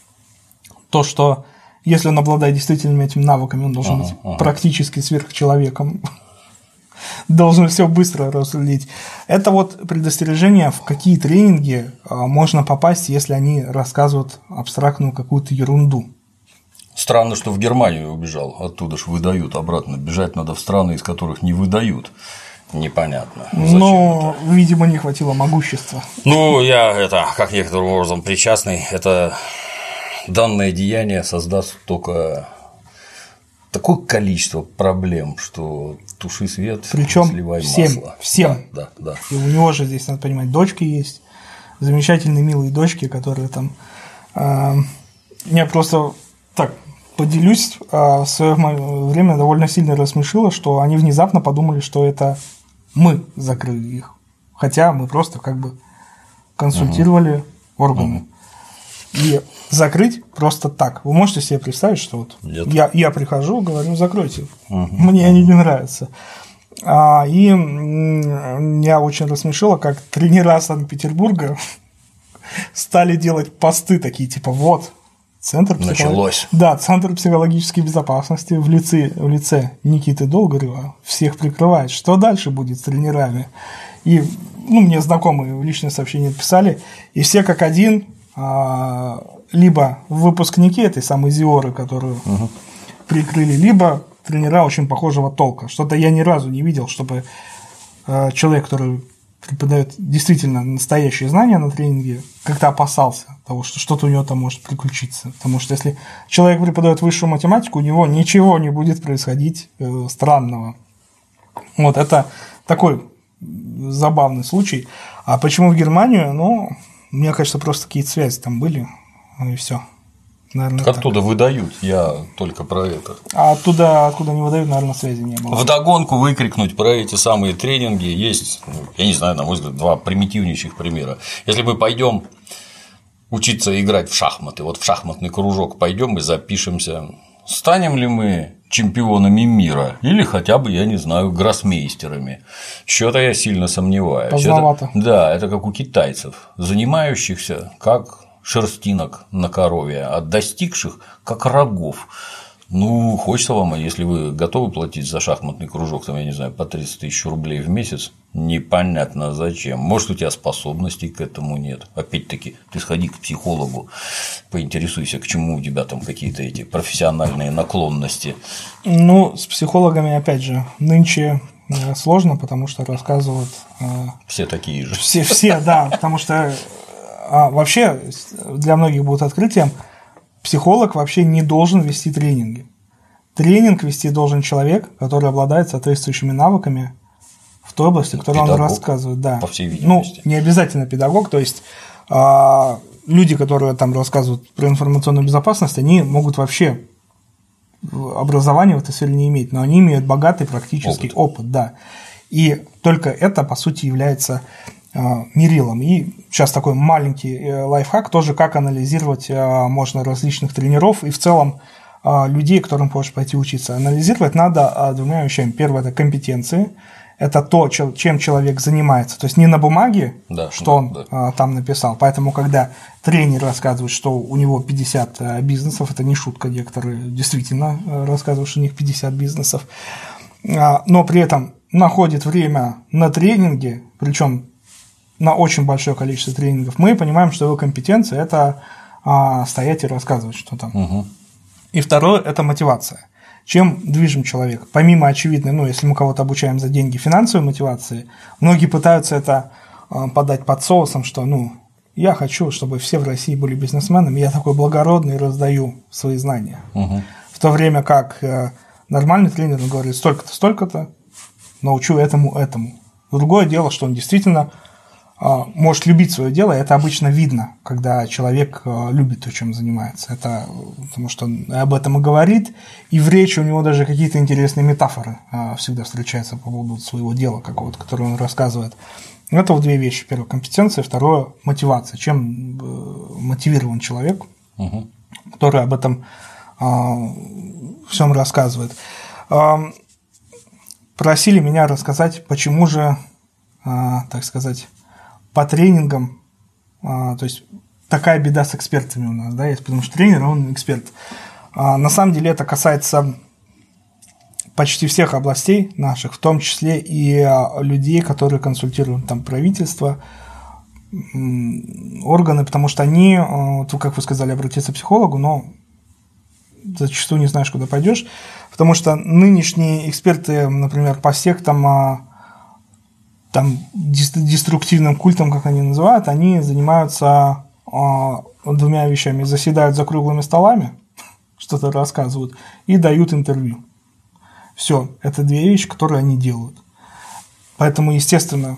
то, что если он обладает действительно этими навыками, он должен ага, быть ага. практически сверхчеловеком. Должен все быстро разрулить. Это вот предостережение, в какие тренинги можно попасть, если они рассказывают абстрактную какую-то ерунду.
Странно, что в Германию убежал, оттуда ж выдают обратно. Бежать надо в страны, из которых не выдают. Непонятно.
Ну, видимо, не хватило могущества.
Ну, я это, как некоторым образом причастный, это данное деяние создаст только такое количество проблем, что туши свет,
причем
сливай
всем,
масло.
Всем.
Да, да, да.
И у него же здесь, надо понимать, дочки есть, замечательные милые дочки, которые там. Э, я просто так поделюсь, э, в свое время довольно сильно рассмешило, что они внезапно подумали, что это мы закрыли их, хотя мы просто как бы консультировали угу. органы. Угу. И закрыть просто так. Вы можете себе представить, что вот я, я прихожу, говорю, закройте. Угу. Мне они не нравятся. А, и меня очень рассмешило, как тренера Санкт-Петербурга стали делать посты такие, типа, вот, Центр, психолог... да, Центр психологической безопасности в лице, в лице Никиты Долгорева всех прикрывает. Что дальше будет с тренерами? И ну, мне знакомые в личное сообщение писали, и все как один... либо выпускники этой самой Зиоры, которую угу. прикрыли, либо тренера очень похожего толка. Что-то я ни разу не видел, чтобы человек, который преподает действительно настоящие знания на тренинге, как-то опасался того, что что-то у него там может приключиться. Потому что если человек преподает высшую математику, у него ничего не будет происходить странного. Вот это такой забавный случай. А почему в Германию? Ну, мне кажется, просто какие-то связи там были, ну и все. Наверное,
так оттуда так. выдают, я только про это.
А оттуда, откуда не выдают, наверное, связи не было.
Вдогонку выкрикнуть про эти самые тренинги есть, я не знаю, на мой взгляд, два примитивнейших примера. Если мы пойдем учиться играть в шахматы, вот в шахматный кружок пойдем и запишемся, станем ли мы чемпионами мира или хотя бы, я не знаю, гроссмейстерами. Что-то я сильно сомневаюсь.
Поздновато.
Это, да, это как у китайцев, занимающихся как шерстинок на корове, а достигших как рогов. Ну, хочется вам, а если вы готовы платить за шахматный кружок, там, я не знаю, по тридцать тысяч рублей в месяц, непонятно зачем. Может, у тебя способностей к этому нет. Опять-таки, ты сходи к психологу, поинтересуйся, к чему у тебя там какие-то эти профессиональные наклонности.
Ну, с психологами, опять же, нынче сложно, потому что рассказывают…
Все такие же.
Все, все, да, потому что а, вообще для многих будет открытием, психолог вообще не должен вести тренинги. Тренинг вести должен человек, который обладает соответствующими навыками в той области, которую он рассказывает. Да.
По всей видимости.
Ну, не обязательно педагог, то есть а, люди, которые там рассказывают про информационную безопасность, они могут вообще образования в этой сфере не иметь, но они имеют богатый практический опыт, опыт да. И только это, по сути, является э, мерилом. И сейчас такой маленький э, лайфхак, тоже как анализировать э, можно различных тренеров и в целом э, людей, которым хочешь пойти учиться. Анализировать надо э, двумя вещами. Первое – это компетенции. Это то, чем человек занимается. То есть не на бумаге, да, что да, он да. там написал. Поэтому, когда тренер рассказывает, что у него пятьдесят бизнесов, это не шутка, некоторые действительно рассказывают, что у них пятьдесят бизнесов, но при этом находит время на тренинги, причем на очень большое количество тренингов, мы понимаем, что его компетенция – это стоять и рассказывать, что там. Угу. И второе – это мотивация. Чем движим человек? Помимо очевидной, ну, если мы кого-то обучаем за деньги, финансовой мотивации, многие пытаются это подать под соусом, что, ну, я хочу, чтобы все в России были бизнесменами, я такой благородный, раздаю свои знания. Угу. В то время как нормальный тренер говорит, столько-то, столько-то, научу этому, этому. Другое дело, что он действительно может любить свое дело, и это обычно видно, когда человек любит то, чем занимается. Это потому что он об этом и говорит, и в речи у него даже какие-то интересные метафоры всегда встречаются по поводу своего дела какого-то, которое он рассказывает. Это вот две вещи. Первое – компетенция, второе – мотивация. Чем мотивирован человек, угу. который об этом всем рассказывает. Просили меня рассказать, почему же, так сказать, по тренингам, а, то есть такая беда с экспертами у нас, да, есть, потому что тренер, он эксперт. А, на самом деле это касается почти всех областей наших, в том числе и а, людей, которые консультируют там правительство, м, органы, потому что они, а, тут, как вы сказали, обратиться к психологу, но зачастую не знаешь, куда пойдешь, потому что нынешние эксперты, например, по сектам, а, там, деструктивным культом, как они называют, они занимаются а, двумя вещами. Заседают за круглыми столами, что-то рассказывают, и дают интервью. Все, это две вещи, которые они делают. Поэтому, естественно,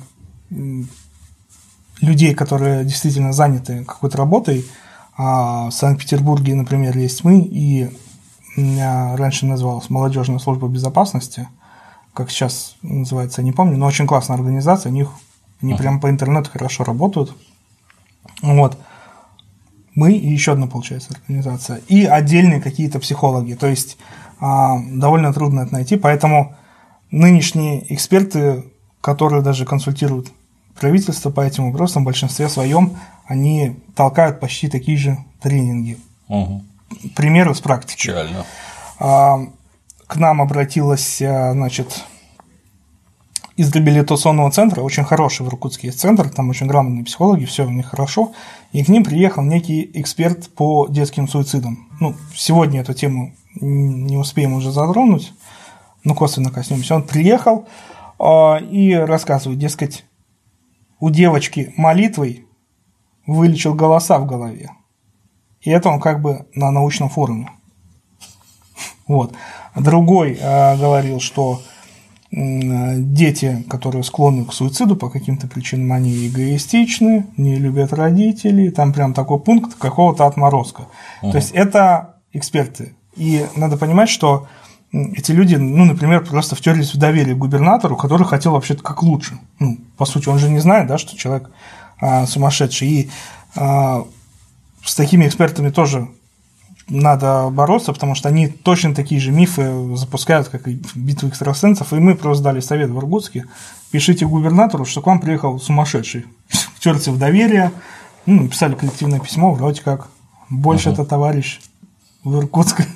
людей, которые действительно заняты какой-то работой, а в Санкт-Петербурге, например, есть мы, и у меня раньше называлась Молодежная служба безопасности, как сейчас называется, я не помню, но очень классная организация, у них, они uh-huh. прямо по интернету хорошо работают. Вот. Мы и еще одна, получается, организация. И отдельные какие-то психологи, то есть а, довольно трудно это найти, поэтому нынешние эксперты, которые даже консультируют правительство по этим вопросам, в большинстве своем, они толкают почти такие же тренинги. Uh-huh. Примеры с практики.
Печально.
А, К нам обратилась, значит, из реабилитационного центра, очень хороший в Иркутске есть центр, там очень грамотные психологи, все у них хорошо, и к ним приехал некий эксперт по детским суицидам. Ну, сегодня эту тему не успеем уже затронуть, но косвенно коснемся. Он приехал и рассказывает, дескать, у девочки молитвой вылечил голоса в голове, и это он как бы на научном форуме. Вот. Другой э, говорил, что э, дети, которые склонны к суициду по каким-то причинам, они эгоистичны, не любят родителей, там прям такой пункт какого-то отморозка. Uh-huh. То есть это эксперты. И надо понимать, что эти люди, ну, например, просто втерлись в доверие к губернатору, который хотел вообще-то как лучше. Ну, по сути, он же не знает, да, что человек э, сумасшедший. И э, с такими экспертами тоже надо бороться, потому что они точно такие же мифы запускают, как и битвы экстрасенсов, и мы просто дали совет в Иркутске: пишите губернатору, что к вам приехал сумасшедший, втерся в доверие, ну, написали коллективное письмо, вроде как, больше uh-huh. это товарищ в Иркутск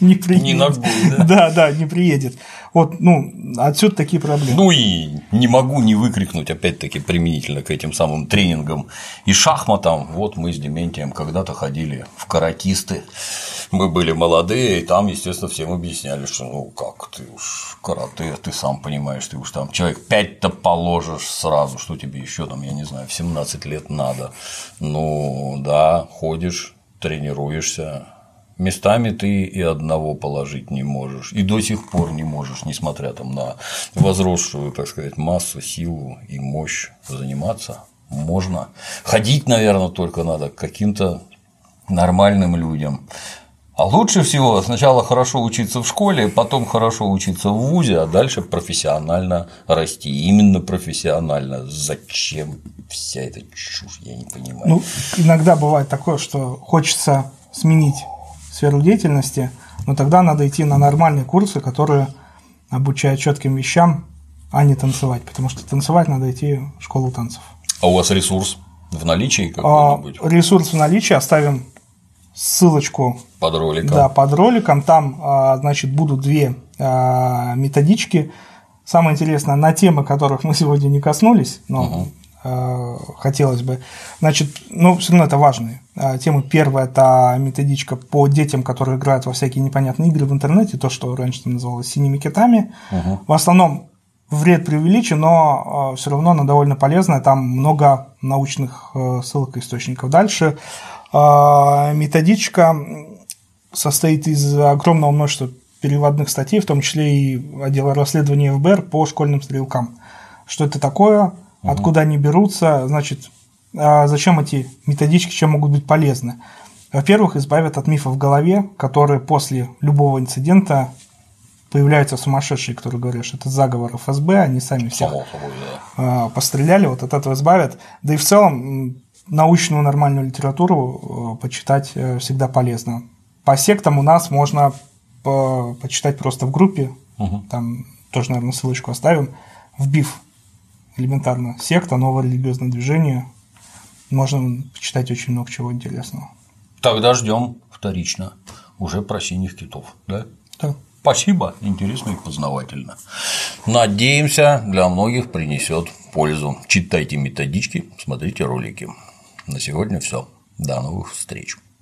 не приедет.
Не ногой, да?
Да, да, не приедет. Вот, ну, отсюда такие проблемы.
Ну и не могу не выкрикнуть, опять-таки, применительно к этим самым тренингам и шахматам. Вот мы с Дементием когда-то ходили в каратисты. Мы были молодые, и там, естественно, всем объясняли, что ну как ты уж карате, ты сам понимаешь, ты уж там человек пять-то положишь сразу, что тебе еще там, я не знаю, в семнадцать лет надо. Ну да, ходишь, тренируешься. Местами ты и одного положить не можешь, и до сих пор не можешь, несмотря там на возросшую, так сказать, массу, силу и мощь, заниматься можно. Ходить, наверное, только надо к каким-то нормальным людям. А лучше всего сначала хорошо учиться в школе, потом хорошо учиться в вузе, а дальше профессионально расти. Именно профессионально. Зачем вся эта чушь, я не понимаю.
Ну, иногда бывает такое, что хочется сменить сферу деятельности, но тогда надо идти на нормальные курсы, которые обучают четким вещам, а не танцевать, потому что танцевать надо идти в школу танцев.
А у вас ресурс в наличии какой-нибудь?
А, ресурс в наличии, оставим ссылочку
под роликом.
Да, под роликом. Там, значит, будут две методички. Самое интересное, на темы, которых мы сегодня не коснулись, но угу. хотелось бы. Значит, ну, все равно это важные темы. Первая – это методичка по детям, которые играют во всякие непонятные игры в интернете, то, что раньше называлось синими китами. Угу. В основном вред преувеличен, но все равно она довольно полезная. Там много научных ссылок и источников. Дальше методичка состоит из огромного множества переводных статей, в том числе и отдела расследования эф бэ эр по школьным стрелкам. Что это такое, угу. откуда они берутся, значит, зачем эти методички, чем могут быть полезны. Во-первых, избавят от мифа в голове, которые после любого инцидента появляются сумасшедшие, которые говорят, что это заговор эф эс бэ, они сами всех собой, да. постреляли, вот от этого избавят. Да и в целом научную нормальную литературу почитать всегда полезно. По сектам у нас можно почитать просто в группе, угу. там тоже, наверное, ссылочку оставим, вбив элементарно секта, новое религиозное движение, можно почитать очень много чего интересного.
Тогда ждем вторично уже про синих китов, да?
Да.
Спасибо, интересно и познавательно. Надеемся, для многих принесет пользу. Читайте методички, смотрите ролики. На сегодня все. До новых встреч.